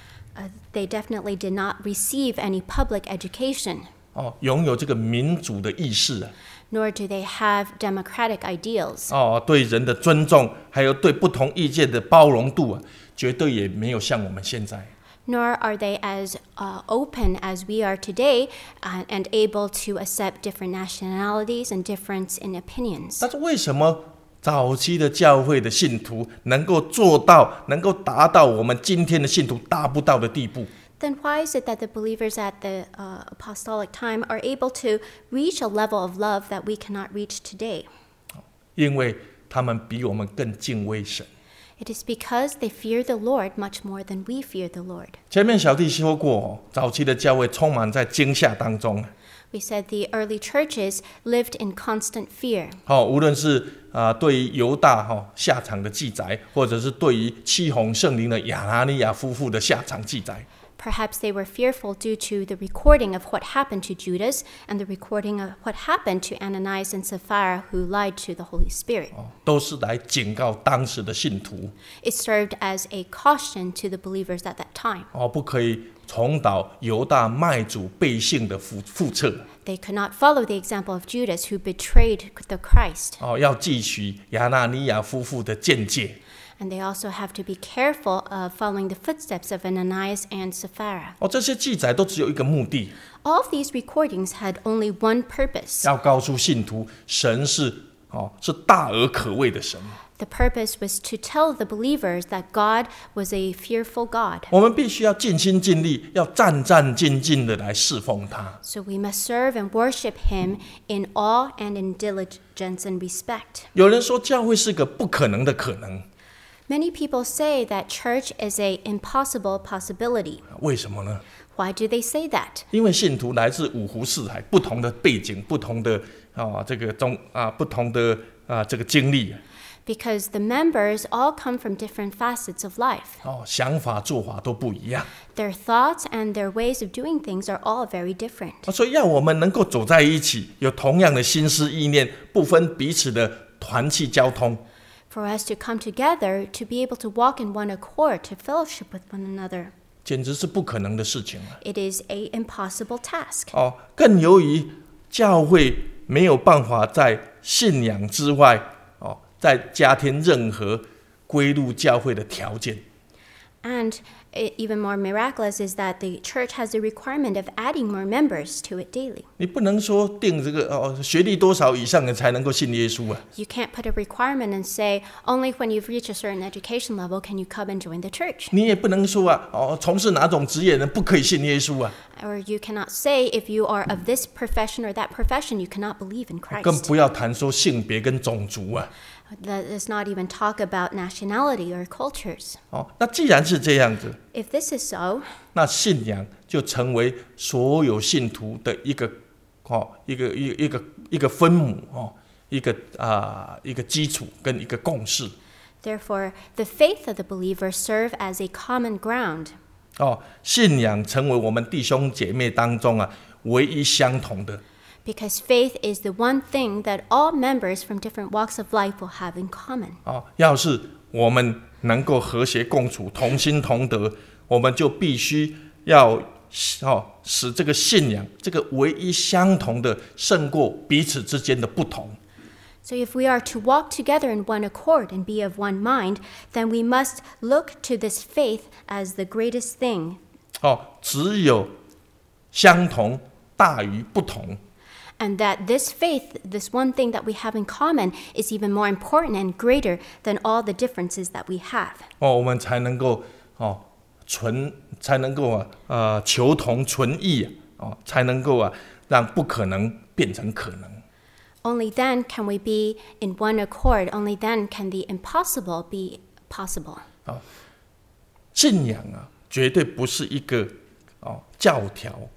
S2: They definitely did not receive any public education,
S1: 拥有这个民主的意识
S2: nor do they have democratic ideals.
S1: 对人的尊重，还有对不同意见的包容度绝对也没有像我们现在。
S2: Nor are they as open as we are today and able to accept different nationalities and difference in opinions.
S1: 但是为什么早期的教会的信徒能够做到，能够达到我们今天的信徒达不到的地步？
S2: Then why is it that the believers at the apostolic time are able to reach a level of love that we cannot reach today?
S1: 因为他们比我们更敬畏神。
S2: It is because they fear the Lord much more than we fear the Lord.
S1: 前面小弟说过早期的教会充满在惊吓当中。
S2: We said the early churches lived in constant fear.
S1: 无论是对于犹大下场的记载，或者是对于欺哄圣灵的亚拿尼亚夫妇的下场记载。
S2: Perhaps they were fearful due to the recording of what happened to Judas and the recording of what happened to Ananias and Sapphira who lied to the Holy Spirit.
S1: 都是来警告当时的信徒。
S2: It served as a caution to the believers at that time.
S1: 不可以重蹈犹大卖主背信的覆辙。
S2: They could not follow the example of Judas who betrayed the Christ.
S1: 要汲取亚拿尼亚夫妇的见解。
S2: And they also have to be careful of following the footsteps of Ananias and Sapphira.
S1: 这些记载都只有一个目的，
S2: All of these recordings had only one purpose.
S1: 要告诉信徒，神是大而可畏的神。
S2: The purpose was to tell the believers that God was a fearful God.
S1: 我们必须要尽心尽力，要战战兢兢的来侍奉他。
S2: So we must serve and worship Him in awe and in diligence and respect.
S1: 有人说教会是个不可能的可能，
S2: Many people say that church is an impossible possibility.
S1: 为什么呢？
S2: Why do they say that?
S1: 因为信徒来自五湖四海，不同的背景，不同的不同的这个经历。
S2: Because the members all come from different facets of life.
S1: 想法做法都不一样。
S2: Their thoughts and their ways of doing things are all very different.
S1: 所以要我们能够走在一起，有同样的心思意念，不分彼此的团契交通。
S2: For us to come together, to be able to walk in one accord, to fellowship with one another.
S1: 简直是不可能的事情
S2: It is an impossible task.
S1: 更由于教会没有办法在信仰之外再加添任何归入教会的条件。
S2: And even more miraculous is that the church has the requirement of adding more members to it daily.
S1: 你不能说定这个学历多少以上的才能够信耶稣
S2: You can't put a requirement and say only when you've reached a certain education level can you come and join the church.
S1: 你也不能说从事哪种职业人不可以信耶稣
S2: Or you cannot say if you are of this profession or that profession, you cannot believe in
S1: 更
S2: Christ.
S1: 不要谈说性别跟种族
S2: That does not even talk about nationality or cultures.
S1: 那既然是这样子，
S2: If this is so,
S1: 那信仰就成为所有信徒的一个分母一个基础跟一个共识。
S2: therefore, the faith of the believer serve as a common ground.
S1: 信仰成为我们弟兄姐妹当中唯一相同的。
S2: Because faith is the one thing that all members from different walks of life will have in common.
S1: 要是我们能够和谐共处、同心同德，我们就必须要使这个信仰这个唯一相同的胜过彼此之间的不同。
S2: So if we are to walk together in one accord and be of one mind, then we must look to this faith as the greatest thing.
S1: 只有相同大于不同。
S2: And that this faith, this one thing that we have in common, is even more important and greater than all the differences that we have.
S1: 我们才能够求同存异才能够让不可能变成可能。
S2: Only then can we be in one accord. Only then can the impossible be possible.
S1: 信仰绝对不是一个教条。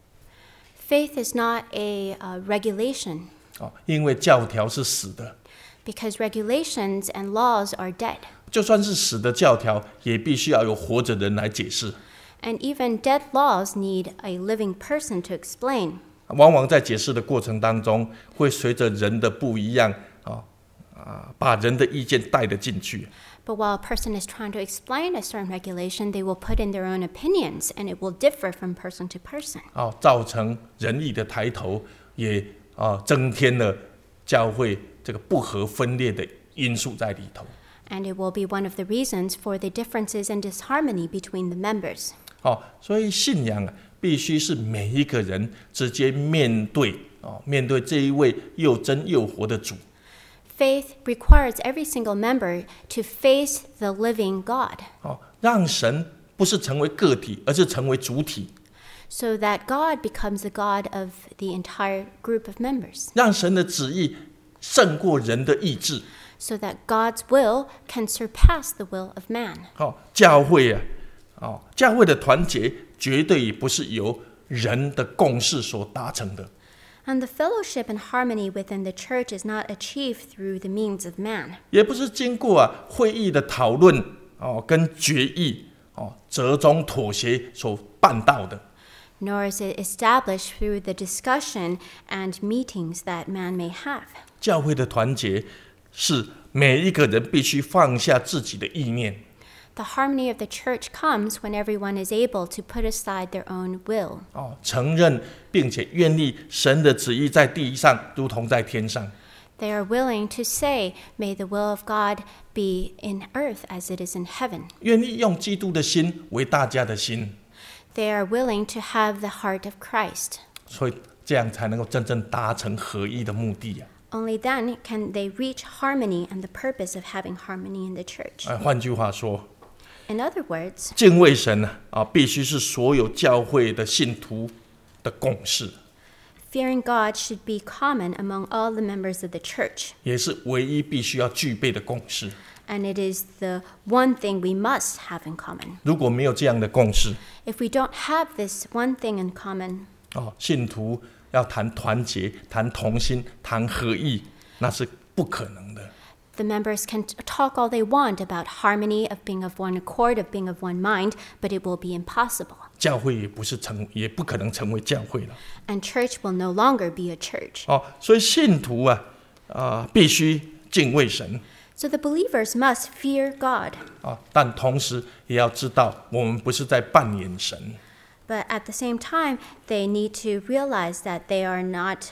S2: Faith is not a regulation.
S1: 因为教条是死的。
S2: Because regulations and laws are dead.
S1: 就算是死的教条，也必须要有活着人来解释。
S2: And even dead laws need a living person to explain.
S1: 往往在解释的过程当中，会随着人的不一样把人的意见带得进去。
S2: But while a person is trying to explain a certain regulation, they will put in their own opinions, and it will differ from person to person.
S1: 造成仁义的抬头，也增添了教会这个不合分裂的因素在里头。
S2: And it will be one of the reasons for the differences and disharmony between the members.
S1: 所以信仰必须是每一个人直接面对这一位又真又活的主。
S2: Faith requires every single member to face the living God.
S1: 让神不是成为个体，而是成为主体。
S2: So that God becomes the God of the entire group of members.
S1: 让神的旨意胜过人的意志。
S2: So that God's will can surpass the will of man.
S1: 教会教会的团结绝对不是由人的共识所达成的。
S2: And the fellowship and harmony within the church is not achieved through the means of man.
S1: 也不是经过会议的讨论跟决议折中妥协所办到的。
S2: Nor is it established through the discussion and meetings that man may have.
S1: 教会的团结是每一个人必须放下自己的意念。
S2: The harmony of the church comes when everyone is able to put aside their own will.
S1: 承认并且愿意神的旨意在地上如同在天上。
S2: They are willing to say, "May the will of God be in earth as it is in heaven."
S1: 愿意用基督的心为大家的心。
S2: They are willing to have the heart of Christ.
S1: 所以这样才能够真正达成合一的目的。
S2: Only then can they reach harmony and the purpose of having harmony in the church.
S1: 换句话说，
S2: In other words,
S1: 敬畏神必须是所有教会的信徒的共识，
S2: fearing God should be common among all the members of the church.
S1: 也是唯一必须要具备的共识。
S2: And it is the one thing we must have in common.
S1: 如果没有这样的共识，
S2: If we don't have this one thing in common,
S1: 信徒要谈团结、谈同心、谈合一，那是不可能的。
S2: the members can talk all they want about harmony, of being of one accord, of being of one mind, but it will be impossible.
S1: 教会也不可能成为教会了。
S2: And church will no longer be a church.
S1: 所以信徒必须敬畏神。
S2: So the believers must fear God.
S1: 但同时也要知道，我们不是在扮演神。
S2: But at the same time, they need to realize that they are not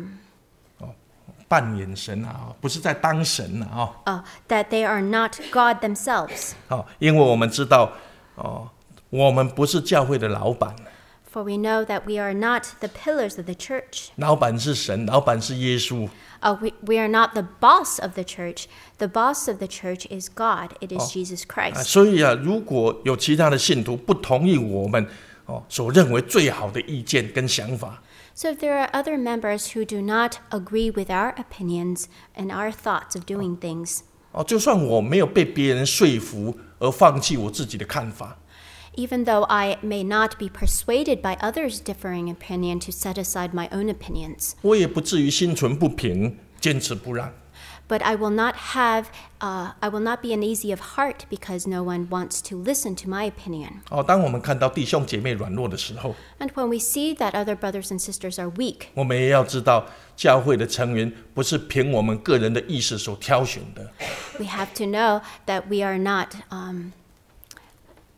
S1: 扮演神不是在当神
S2: that they are not God themselves.
S1: 因为我们知道我们不是教会的老板。
S2: For we know that we are not the pillars of the church.
S1: 老板是神，老板是耶稣。
S2: We are not the boss of the church. The boss of the church is God. It is Jesus Christ.
S1: 所以如果有其他的信徒不同意我们所认为最好的意见跟想法，
S2: So if there are other members who do not agree with our opinions and our thoughts of doing things,
S1: 就算我没有被别人说服而放弃我自己的看法，
S2: even though I may not be persuaded by others' differing opinion to set aside my own opinions,
S1: 我也不至于心存不平，坚持不让。
S2: but I will not be uneasy of heart because no one wants to listen to my opinion.
S1: 当我们看到弟兄姐妹软弱的时候，
S2: And when we see that other brothers and sisters are weak,
S1: 我们也要知道，教会的成员不是凭我们个人的意识所挑选的。
S2: we have to know that we are not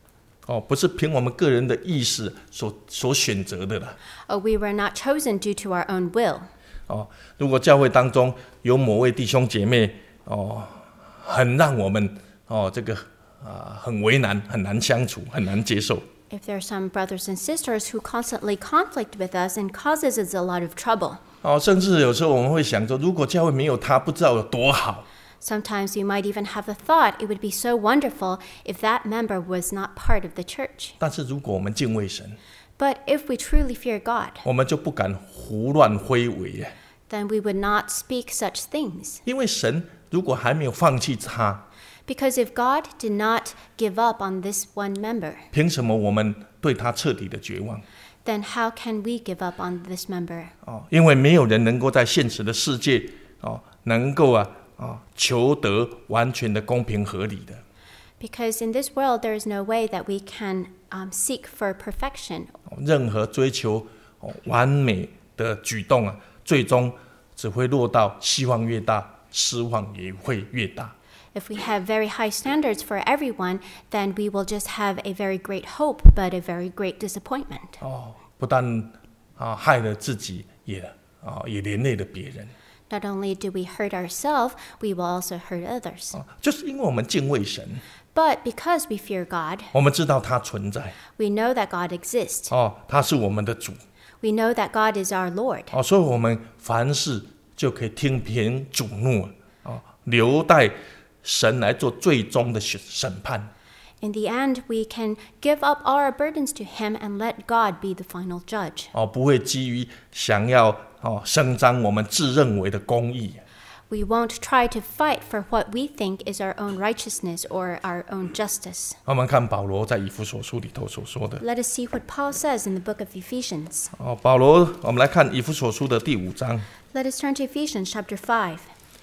S1: 不是凭我们个人的意识所选择的啦。
S2: We were not chosen due to our own will.
S1: 如果教会当中有某位弟兄姐妹很让我们很为难，很难相处，很难接受。
S2: If there are some brothers and sisters who constantly conflict with us and causes us a lot of trouble.
S1: 甚至有时候我们会想说，如果教会没有他，不知道有多好。
S2: Sometimes you might even have the thought it would be so wonderful if that member was not part of the church.
S1: 但是如果我们敬畏神，
S2: But if we truly fear God,
S1: 我们就不敢胡乱挥诿，
S2: then we would not speak such things.
S1: 因为神如果还没有放弃他，
S2: Because if God did not give up on this one member,
S1: 凭什么我们对他彻底的绝望？
S2: then how can we give up on this member?
S1: 因为没有人能够在现实的世界能够求得完全的公平合理的。
S2: Because in this world there is no way that we can seek for perfection.
S1: 任何追求完美的举动最终只会落到希望越大，失望也会越大。
S2: If we have very high standards for everyone, then we will just have a very great hope, but a very great disappointment.
S1: 不但害了自己，也连累了别人。
S2: Not only do we hurt ourselves, we will also hurt others.
S1: 就是因为我们敬畏神，
S2: But because we fear God,
S1: 我们知道他存在，
S2: we know that God exists.
S1: 他是我们的主，
S2: We know that God is our Lord.
S1: 所以我们凡事就可以听凭主怒，留待神来做最终的审判。
S2: In the end, we can give up all our burdens to Him and let God be the final judge.
S1: 不会基于想要伸张我们自认为的公义。
S2: We won't try to fight for what we think is our own righteousness or our own justice.
S1: 我们看保罗在以弗所书里头所说的。
S2: Let us see what Paul says in the book of Ephesians.
S1: 保罗，我们来看以弗所书的第5章。
S2: Let us turn to Ephesians chapter 5.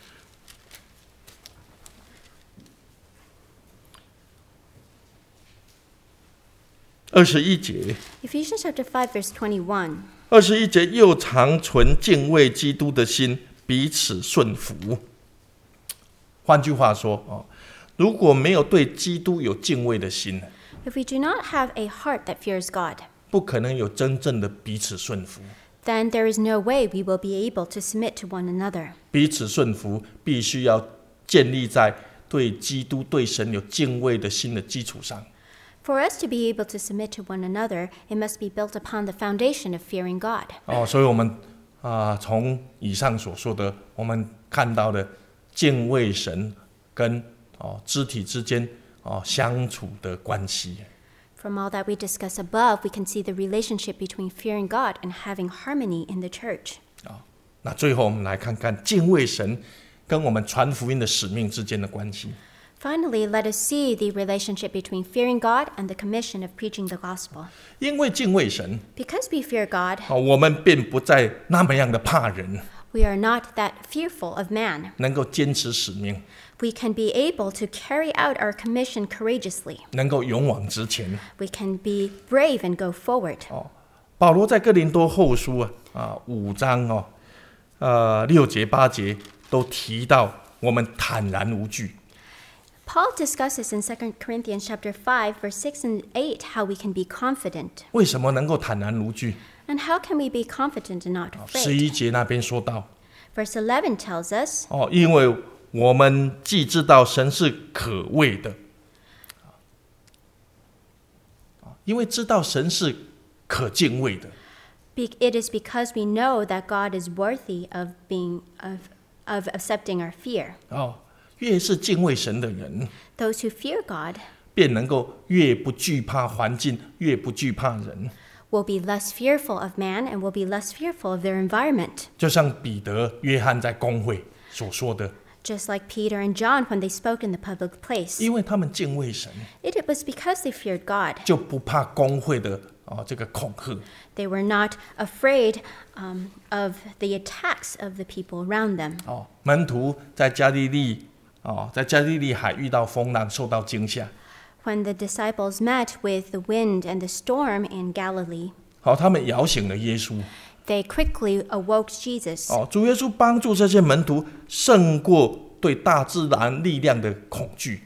S1: 21节。
S2: Ephesians chapter 5 verse 21.
S1: 21节，又常存敬畏基督的心，彼此顺服。换句话说，如果没有对基督有敬畏的心，
S2: If we do not have a heart that fears God,
S1: 不可能有真正的彼此顺服。
S2: then there is no way we will be able to submit to one another.
S1: 彼此顺服必须要建立在对基督、对神有敬畏的心的基础上。
S2: For us to be able to submit to one another, it must be built upon the foundation of fearing God.
S1: 所以我们从以上所说的，我们看到的敬畏神跟肢体之间相处的关系。
S2: From all that we discuss above, we can see the relationship between fearing God and having harmony in the church.
S1: 那最后我们来看看敬畏神跟我们传福音的使命之间的关系。
S2: Finally, let us see the relationship between fearing God and the commission of preaching the gospel.
S1: 因为敬畏神，
S2: Because we fear God,
S1: 我们便不再那么样的怕人，
S2: we are not that fearful of man.
S1: 能够坚持使命，
S2: We can be able to carry out our commission courageously.
S1: 能够勇往直前。
S2: We can be brave and go forward.
S1: 保罗在哥林多后书5章6节8节都提到我们坦然无惧。
S2: Paul discusses in 2 Corinthians chapter 5, verse 6 and 8 how we can be confident.
S1: 为什么能够坦然无惧？
S2: And how can we be confident and not afraid?
S1: 11节那边说到，
S2: Verse 11 tells us,
S1: 因为我们既知道神是可畏的，因为知道神是可敬畏的，
S2: it is because we know that God is worthy of accepting our fear.
S1: 越是敬畏神的人，
S2: Those who fear God
S1: 便能够越不惧怕环境，越不惧怕人。
S2: will be less fearful of man and will be less fearful of their environment.
S1: 就像彼得、约翰在公会所说的，
S2: Just like Peter and John when they spoke in the public place.
S1: 因为他们敬畏神，
S2: It was because they feared God.
S1: 就不怕公会的这个恐吓。
S2: They were not afraid of the attacks of the people around them.
S1: 门徒在加利利海遇到风浪，受到惊吓。
S2: When the disciples met with the wind and the storm in Galilee,
S1: 他们摇醒了耶稣。
S2: they quickly awoke Jesus.
S1: 主耶稣帮助这些门徒胜过对大自然力量的恐惧。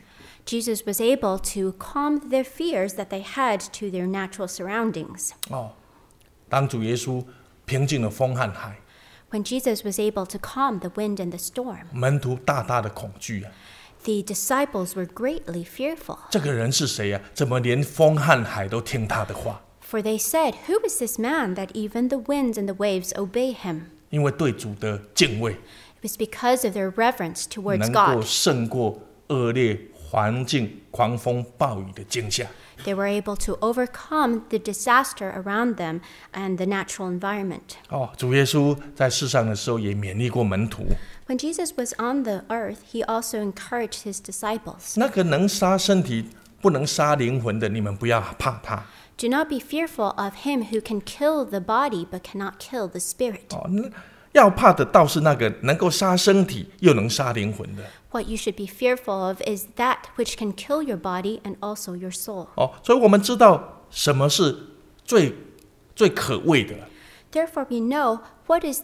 S2: Jesus was able to calm their fears that they had to their natural surroundings.
S1: 当主耶稣平静了风和海，
S2: When Jesus was able to calm the wind and the storm,
S1: 门徒大大的恐惧啊！
S2: the disciples were greatly fearful.
S1: 这个人是谁啊？怎么连风和海都听他的话？
S2: For they said, "Who is this man that even the winds and the waves obey him?"
S1: 因为对主的敬畏
S2: It was because of their reverence towards
S1: 能够
S2: God.
S1: 胜过恶劣环境、狂风暴雨的惊吓。
S2: They were able to overcome the disaster around them and the natural environment.
S1: 主耶稣在世上的时候也勉励过门徒，
S2: When Jesus was on the earth, he also encouraged his disciples.
S1: 那个能杀身体不能杀灵魂的，你们不要怕他。
S2: Do not be fearful of him who can kill the body but cannot kill the spirit.
S1: 要怕的倒是那个能够杀身体又能杀灵魂的。
S2: What you should be fearful of is that which can kill your body and also your soul.
S1: 所以我们知道什么是最可畏的。
S2: Therefore, we know what is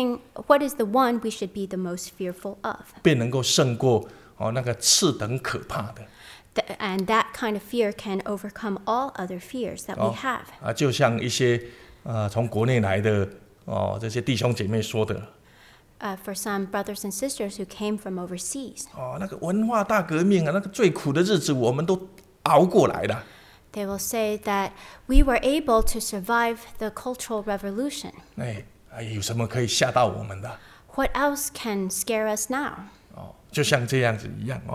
S2: the one we should be the most fearful of.
S1: 便能够胜过那个次等可怕的。
S2: And that kind of fear can overcome all other fears that we have.
S1: 就像一些从国内来的这些弟兄姐妹说的。
S2: For some brothers and sisters who came from overseas.
S1: 那个文化大革命啊，那个最苦的日子我们都熬过来了。
S2: They will say that we were able to survive the Cultural Revolution.
S1: 有什么可以吓到我们的？
S2: What else can scare us now?
S1: 就像这样子一样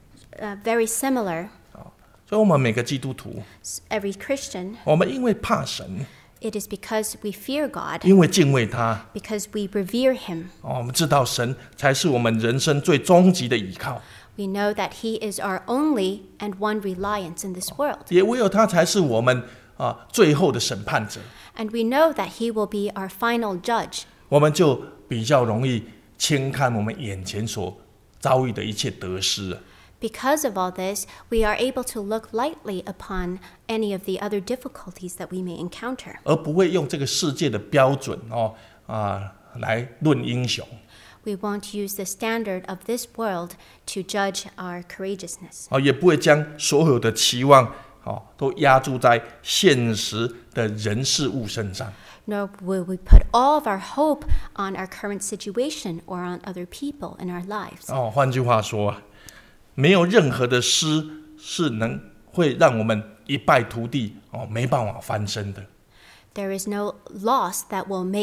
S2: Very similar.
S1: 所以我们每个基督徒，
S2: Every Christian,
S1: 我们因为怕神，
S2: it is because we fear God,
S1: 因为敬畏他，
S2: because we revere him.
S1: 我们知道神才是我们人生最终极的依靠，
S2: We know that he is our only and one reliance in this world.
S1: 也唯有他才是我们最后的审判者。
S2: And we know that he will be our final judge.
S1: 我们就比较容易轻看我们眼前所遭遇的一切得失。
S2: Because of all this, we are able to look lightly upon any of the other difficulties that we may encounter.
S1: 而不会用这个世界的标准来论英雄。
S2: We won't use the standard of this world to judge our courageousness.
S1: 也不会将所有的期望都压注在现实的人事物身上。
S2: Nor will we put all of our hope on our current situation or on other people in our lives.
S1: 换句话说没有任何的失是会让我们一败涂地没办法翻身的。
S2: There is no loss that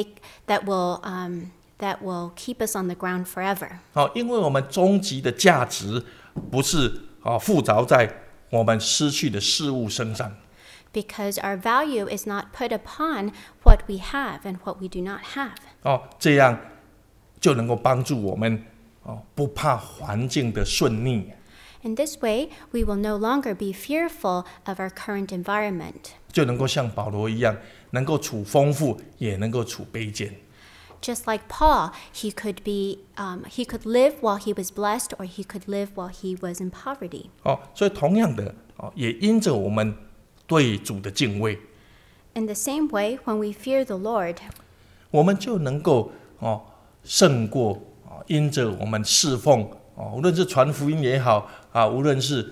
S2: will keep us on the ground forever.
S1: 因为我们终极的价值不是附着在我们失去的事物身上。
S2: Because our value is not put upon what we have and what we do not have.
S1: 这样就能够帮助我们不怕环境的顺逆。
S2: In this way, we will no longer be fearful of our current environment.
S1: 就能够像保罗一样，能够处丰富，也能够处卑贱。
S2: Just like Paul, he could live while he was blessed, or he could live while he was in poverty.
S1: 所以同样的也因着我们对主的敬畏，
S2: In the same way, when we fear the Lord,
S1: 我们就能够胜过因着我们侍奉无论是传福音也好无论是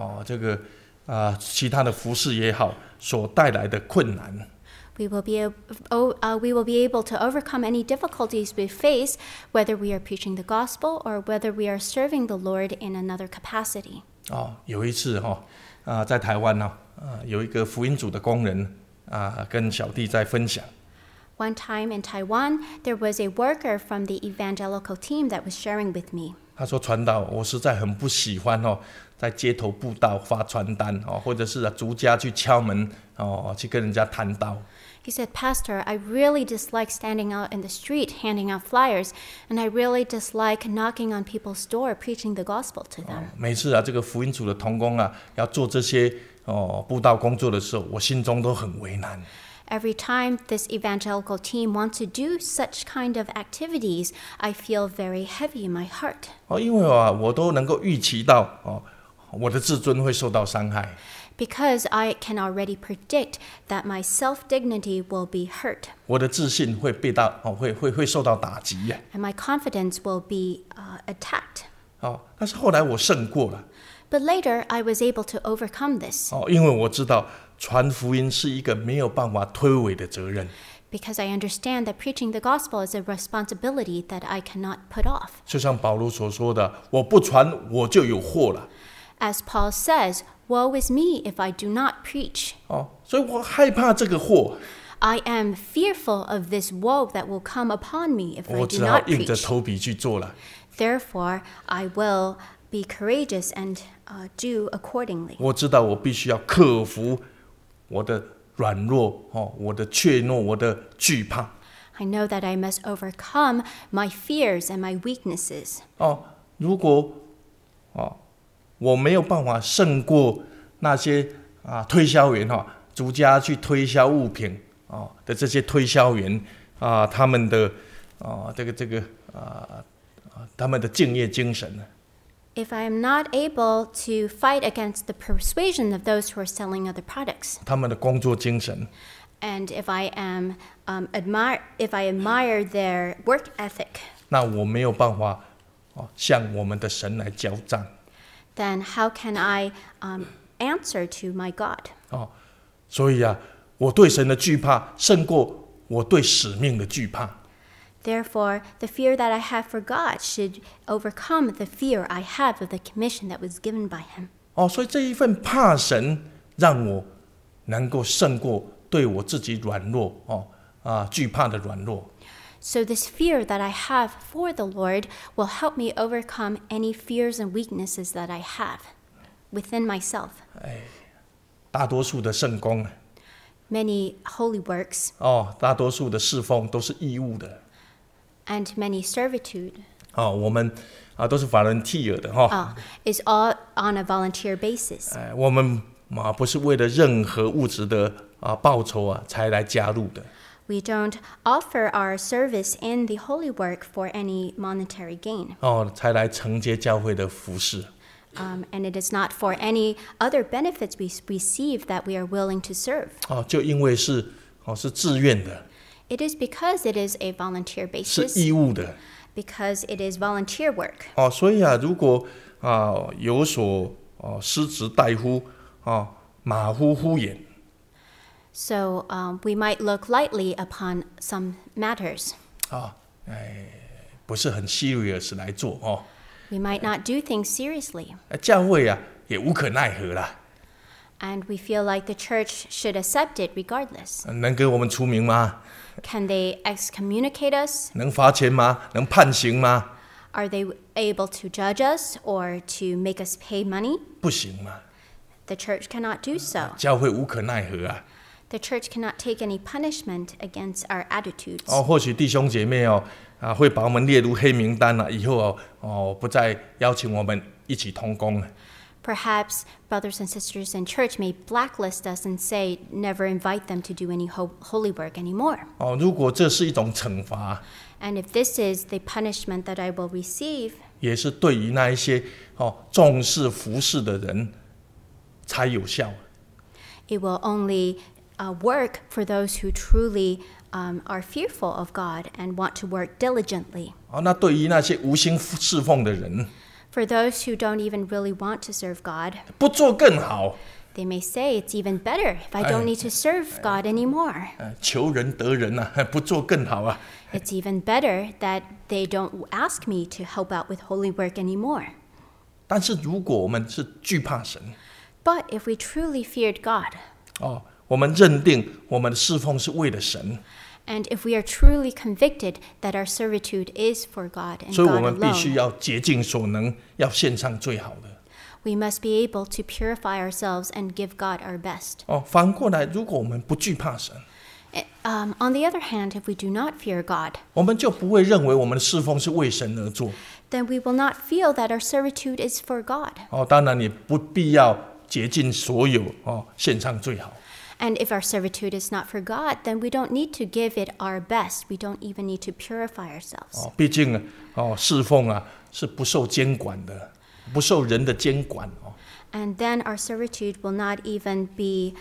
S1: 其他的服事也好所带来的困难。
S2: we will be able to overcome any difficulties we face, whether we are preaching the gospel or whether we are serving the Lord in another capacity.
S1: 有一次在台湾有一个福音组的工人跟小弟在分享。
S2: One time in Taiwan, there was a worker from the evangelical team that was sharing with me.
S1: 他说：“传道，我实在很不喜欢在街头布道发传单或者是逐家去敲门去跟人家谈道。”
S2: He said, "Pastor, I really dislike standing out in the street handing out flyers, and I really dislike knocking on people's door preaching the gospel to them."
S1: 每次这个福音组的同工要做这些布道工作的时候，我心中都很为难。
S2: Every time this evangelical team wants to do such kind of activities, I feel very heavy in my heart.
S1: 因为我都能够预期到我的自尊会受到伤害。
S2: Because I can already predict that my self-dignity will be hurt.
S1: 我的自信会会受到打击。
S2: And my confidence will be attacked.
S1: 但是后来我胜过了。
S2: But later, I was able to overcome this
S1: 因为我知道传福音是一个没有办法推诿的责任，
S2: because I understand that preaching the gospel is a responsibility that I cannot put off.
S1: 就像保罗所说的，我不传我就有祸了。
S2: As Paul says, "Woe is me if I do not preach."
S1: 所以我害怕这个祸，
S2: I am fearful of this woe that will come upon me if I
S1: 我
S2: do
S1: 只好
S2: not
S1: 硬着
S2: preach.
S1: 头皮去做了。
S2: Therefore, I will be courageous and do accordingly.
S1: 我知道我必须要克服我的软弱，我的怯懦，我的惧怕。
S2: I know that I must overcome my fears and my weaknesses.
S1: 如果我没有办法胜过那些推销员逐家去推销物品的这些推销员他们的他们的敬业精神呢？
S2: If I am not able to fight against the persuasion of those who are selling other products,
S1: 他们的工作精神，
S2: and if I admire their work ethic,
S1: 那我没有办法向我们的神来交账。
S2: then how can I answer to my God?
S1: 所以我对神的惧怕胜过我对使命的惧怕。
S2: Therefore, the fear that I have for God should overcome the fear I have of the commission that was given by Him.
S1: 所以这一份怕神让我能够胜过对我自己软弱惧怕的软弱。
S2: So this fear that I have for the Lord will help me overcome any fears and weaknesses that I have within myself.
S1: 大多数的圣工
S2: Many holy works
S1: 大多数的侍奉都是义务的
S2: and many servitude
S1: 我们都是volunteer 的
S2: is all on a volunteer basis.
S1: 我们不是为了任何物质的报酬才来加入的。
S2: We don't offer our service in the holy work for any monetary gain.
S1: 才来承接教会的服事。
S2: And it is not for any other benefits we receive that we are willing to serve.
S1: 就因为是自愿的，
S2: It is because it is a volunteer
S1: 是
S2: basis,
S1: 义务的。
S2: because it is volunteer work.
S1: 所以如果有所失职怠忽马虎敷衍
S2: So we might look lightly upon some matters.
S1: 不是很 serious 来做
S2: We might not do things seriously.
S1: 教会也无可奈何啦。
S2: And we feel like the church should accept it regardless.
S1: 能给我们除名吗？
S2: Can they excommunicate us?
S1: 能罚钱吗？能判刑吗？
S2: Are they able to judge us or to make us pay money?
S1: 不行嘛，
S2: The church cannot do so.
S1: 教会无可奈何
S2: The church cannot take any punishment against our attitudes.
S1: 或许弟兄姐妹会把我们列入黑名单以后不再邀请我们一起同工。
S2: Perhaps brothers and sisters in church may blacklist us and say never invite them to do any holy work anymore.
S1: 如果这是一种惩罚，
S2: And if this is the punishment that I will receive,
S1: 也是对于那一些重视服事的人才有效。
S2: it will only work for those who truly are fearful of God and want to work diligently.
S1: 那对于那些无心侍奉的人，
S2: For those who don't even really want to serve God,
S1: 不做更好。
S2: they may say it's even better if I don't need to serve God anymore.
S1: 求人得人不做更好
S2: It's even better that they don't ask me to help out with holy work anymore.
S1: 但是如果我们是惧怕神，
S2: But if we truly feared God,
S1: 我们认定我们的侍奉是为了神，
S2: and if we are truly convicted that our servitude is for God and
S1: 所以我
S2: God
S1: 们必須
S2: alone,
S1: 要竭盡所能，要獻上最好的。
S2: we must be able to purify ourselves and give God our best.
S1: 反过来，如果我们不惧怕神，
S2: On the other hand, if we do not fear God,
S1: 我们就不会认为我们的侍奉是为神而做。
S2: then we will not feel that our servitude is for God.
S1: 当然也不必要竭尽所有献上最好。
S2: And if our servitude is not for God, then we don't need to give it our best. We don't even need to purify ourselves.
S1: 毕竟侍奉是不受监管的，不受人的监管。
S2: And then our servitude will not even be,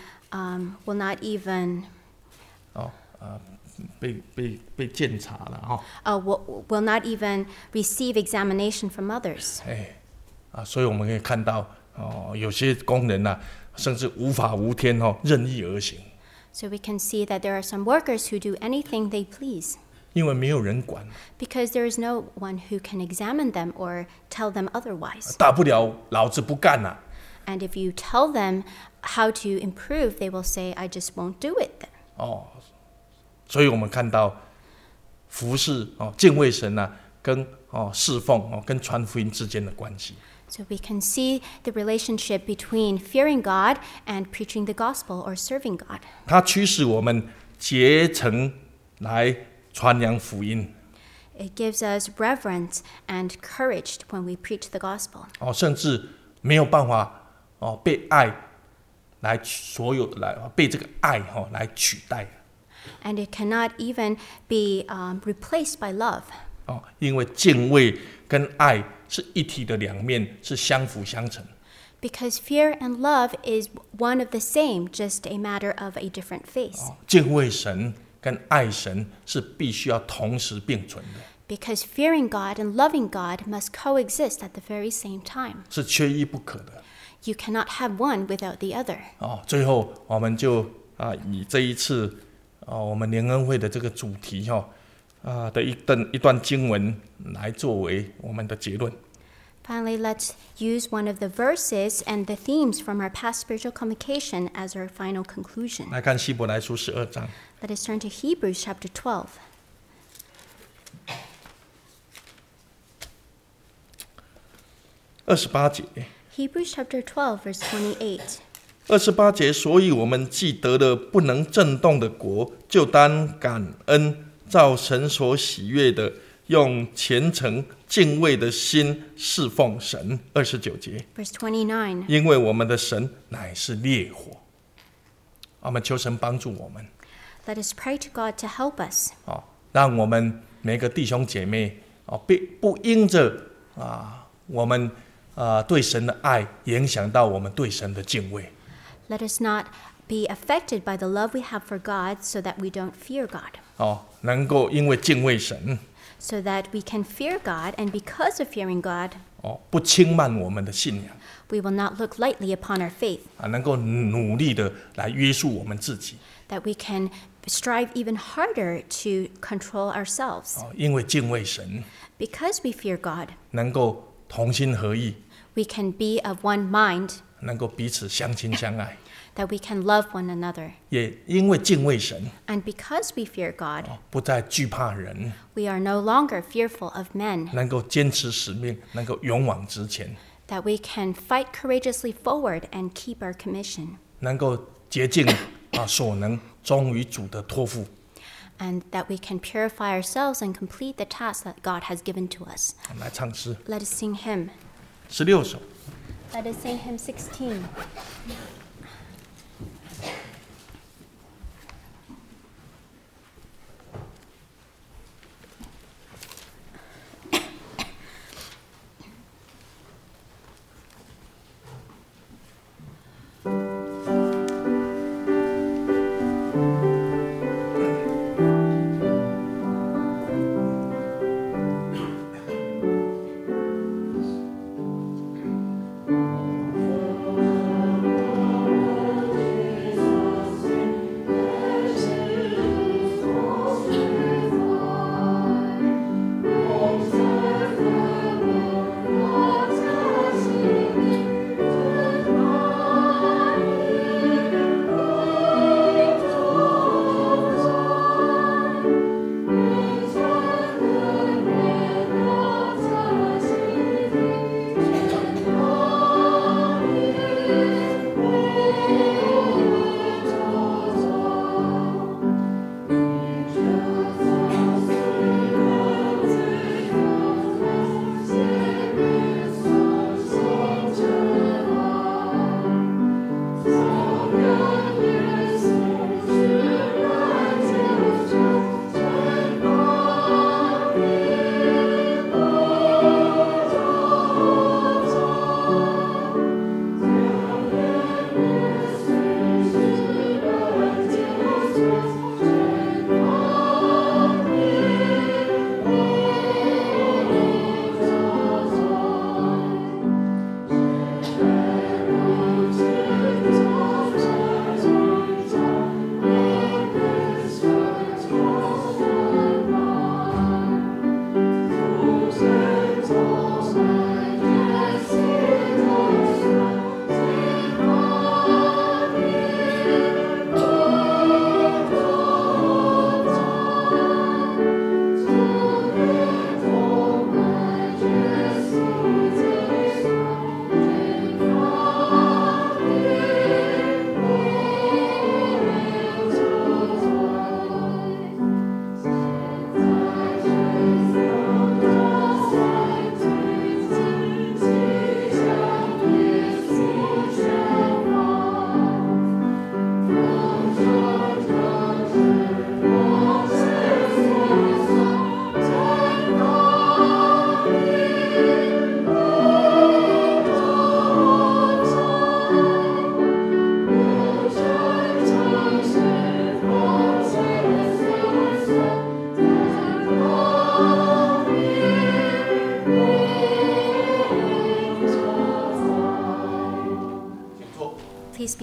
S1: 被监察了
S2: will not even receive examination from others.
S1: 所以我们可以看到有些工人甚至无法无天任意而行，
S2: So we can see that there are some workers who do anything they please
S1: 因为没有人管，
S2: because there is no one who can examine them or tell them otherwise.
S1: 大不了老子不干了。
S2: And if you tell them how to improve, they will say, I just won't do it then.
S1: 所以我们看到服侍敬畏神跟侍奉跟传福音之间的关系。
S2: So we can see the relationship between fearing God and preaching the gospel or serving God.
S1: 它驱使我们竭诚来传扬福音，
S2: It gives us reverence and courage when we preach the gospel.
S1: 甚至没有办法被爱来所有的来被这个爱来取代。
S2: And it cannot even be replaced by love.
S1: 因为敬畏跟爱是一体的两面，是相辅相成。
S2: Because fear and love is one of the same, just a matter of a different face.
S1: 敬畏神跟爱神是必须要同时并存的，
S2: Because fearing God and loving God must coexist at the very same time.
S1: 是缺一不可的。
S2: You cannot have one without the other.
S1: 最后我们就以这一次我们联恩会的这个主题的一段经文来作为我们的结论。
S2: Finally, let's use one of the verses and the themes from our past spiritual convocation as our final conclusion.
S1: 来看希伯来书12章
S2: Let us turn to Hebrews chapter 12.
S1: 28节。
S2: Hebrews chapter 12, verse 28.
S1: 28节，所以我们既得了不能震动的国，就当感恩，照神所喜悦的，用虔诚敬畏的心侍奉神。29节，
S2: Verse 29.
S1: 因为我们的神乃是烈火。我们求神帮助我们，
S2: Let us pray to God to help us.
S1: 让我们每个弟兄姐妹不因着我们对神的爱影响到我们对神的敬畏。
S2: Let us not be affected by the love we have for God so that we don't fear God.
S1: 能够因为敬畏神
S2: So that we can fear God, and because of fearing God,
S1: 不轻慢我们的信仰
S2: we will not look lightly upon our faith,
S1: 能够努力的来约束我们自己
S2: that we can strive even harder to control ourselves.
S1: 因为敬畏神
S2: Because we fear God,
S1: 能够同心合意，
S2: we can be of one mind,
S1: 能够彼此相亲相爱，
S2: that we can love one another.
S1: 也因为敬畏神
S2: And because we fear God,
S1: 不再惧怕人，
S2: we are no longer fearful of men,
S1: 能够坚持使命，能够勇往直前，
S2: that we can fight courageously forward and keep our commission,
S1: 能够竭尽所能，忠于主的托付。
S2: and that we can purify ourselves and complete the task that God has given to us.
S1: 我们来唱诗
S2: Let us sing hymn.
S1: 16首。
S2: Let us sing hymn 16.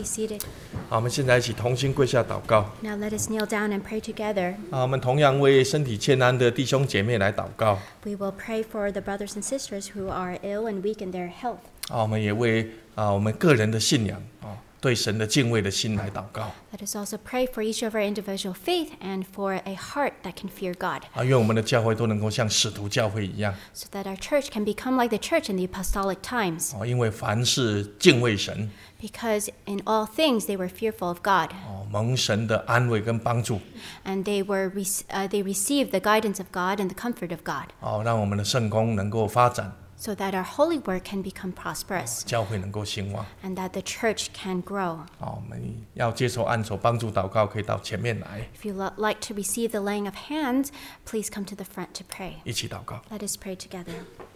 S2: seated.
S1: 好，我们现在一起同心跪下祷告。
S2: Now let us kneel down and pray together.
S1: 我们同样为身体健安的弟兄姐妹来祷告。
S2: We will pray for the brothers and sisters who are ill and weak in their health.
S1: 我们也为我们个人的信仰对神的敬畏的心来祷告。
S2: Let us also pray for each of our individual faith and for a heart that can fear God,
S1: 愿我们的教会都能够像使徒教会一样，
S2: so that our church can become like the church in the apostolic times.
S1: 因为凡事敬畏神，
S2: Because in all things they were fearful of God,
S1: 蒙神的安慰跟帮助，
S2: and they received the guidance of God and the comfort of God,
S1: 让我们的圣工能够发展，
S2: so that our holy work can become prosperous
S1: 教会能够兴旺。
S2: and that the church can grow.
S1: 我们要接受按手帮助祷告，可以到前面来
S2: If you like to receive the laying of hands, please come to the front to pray.
S1: 一起祷告。
S2: Let us pray together.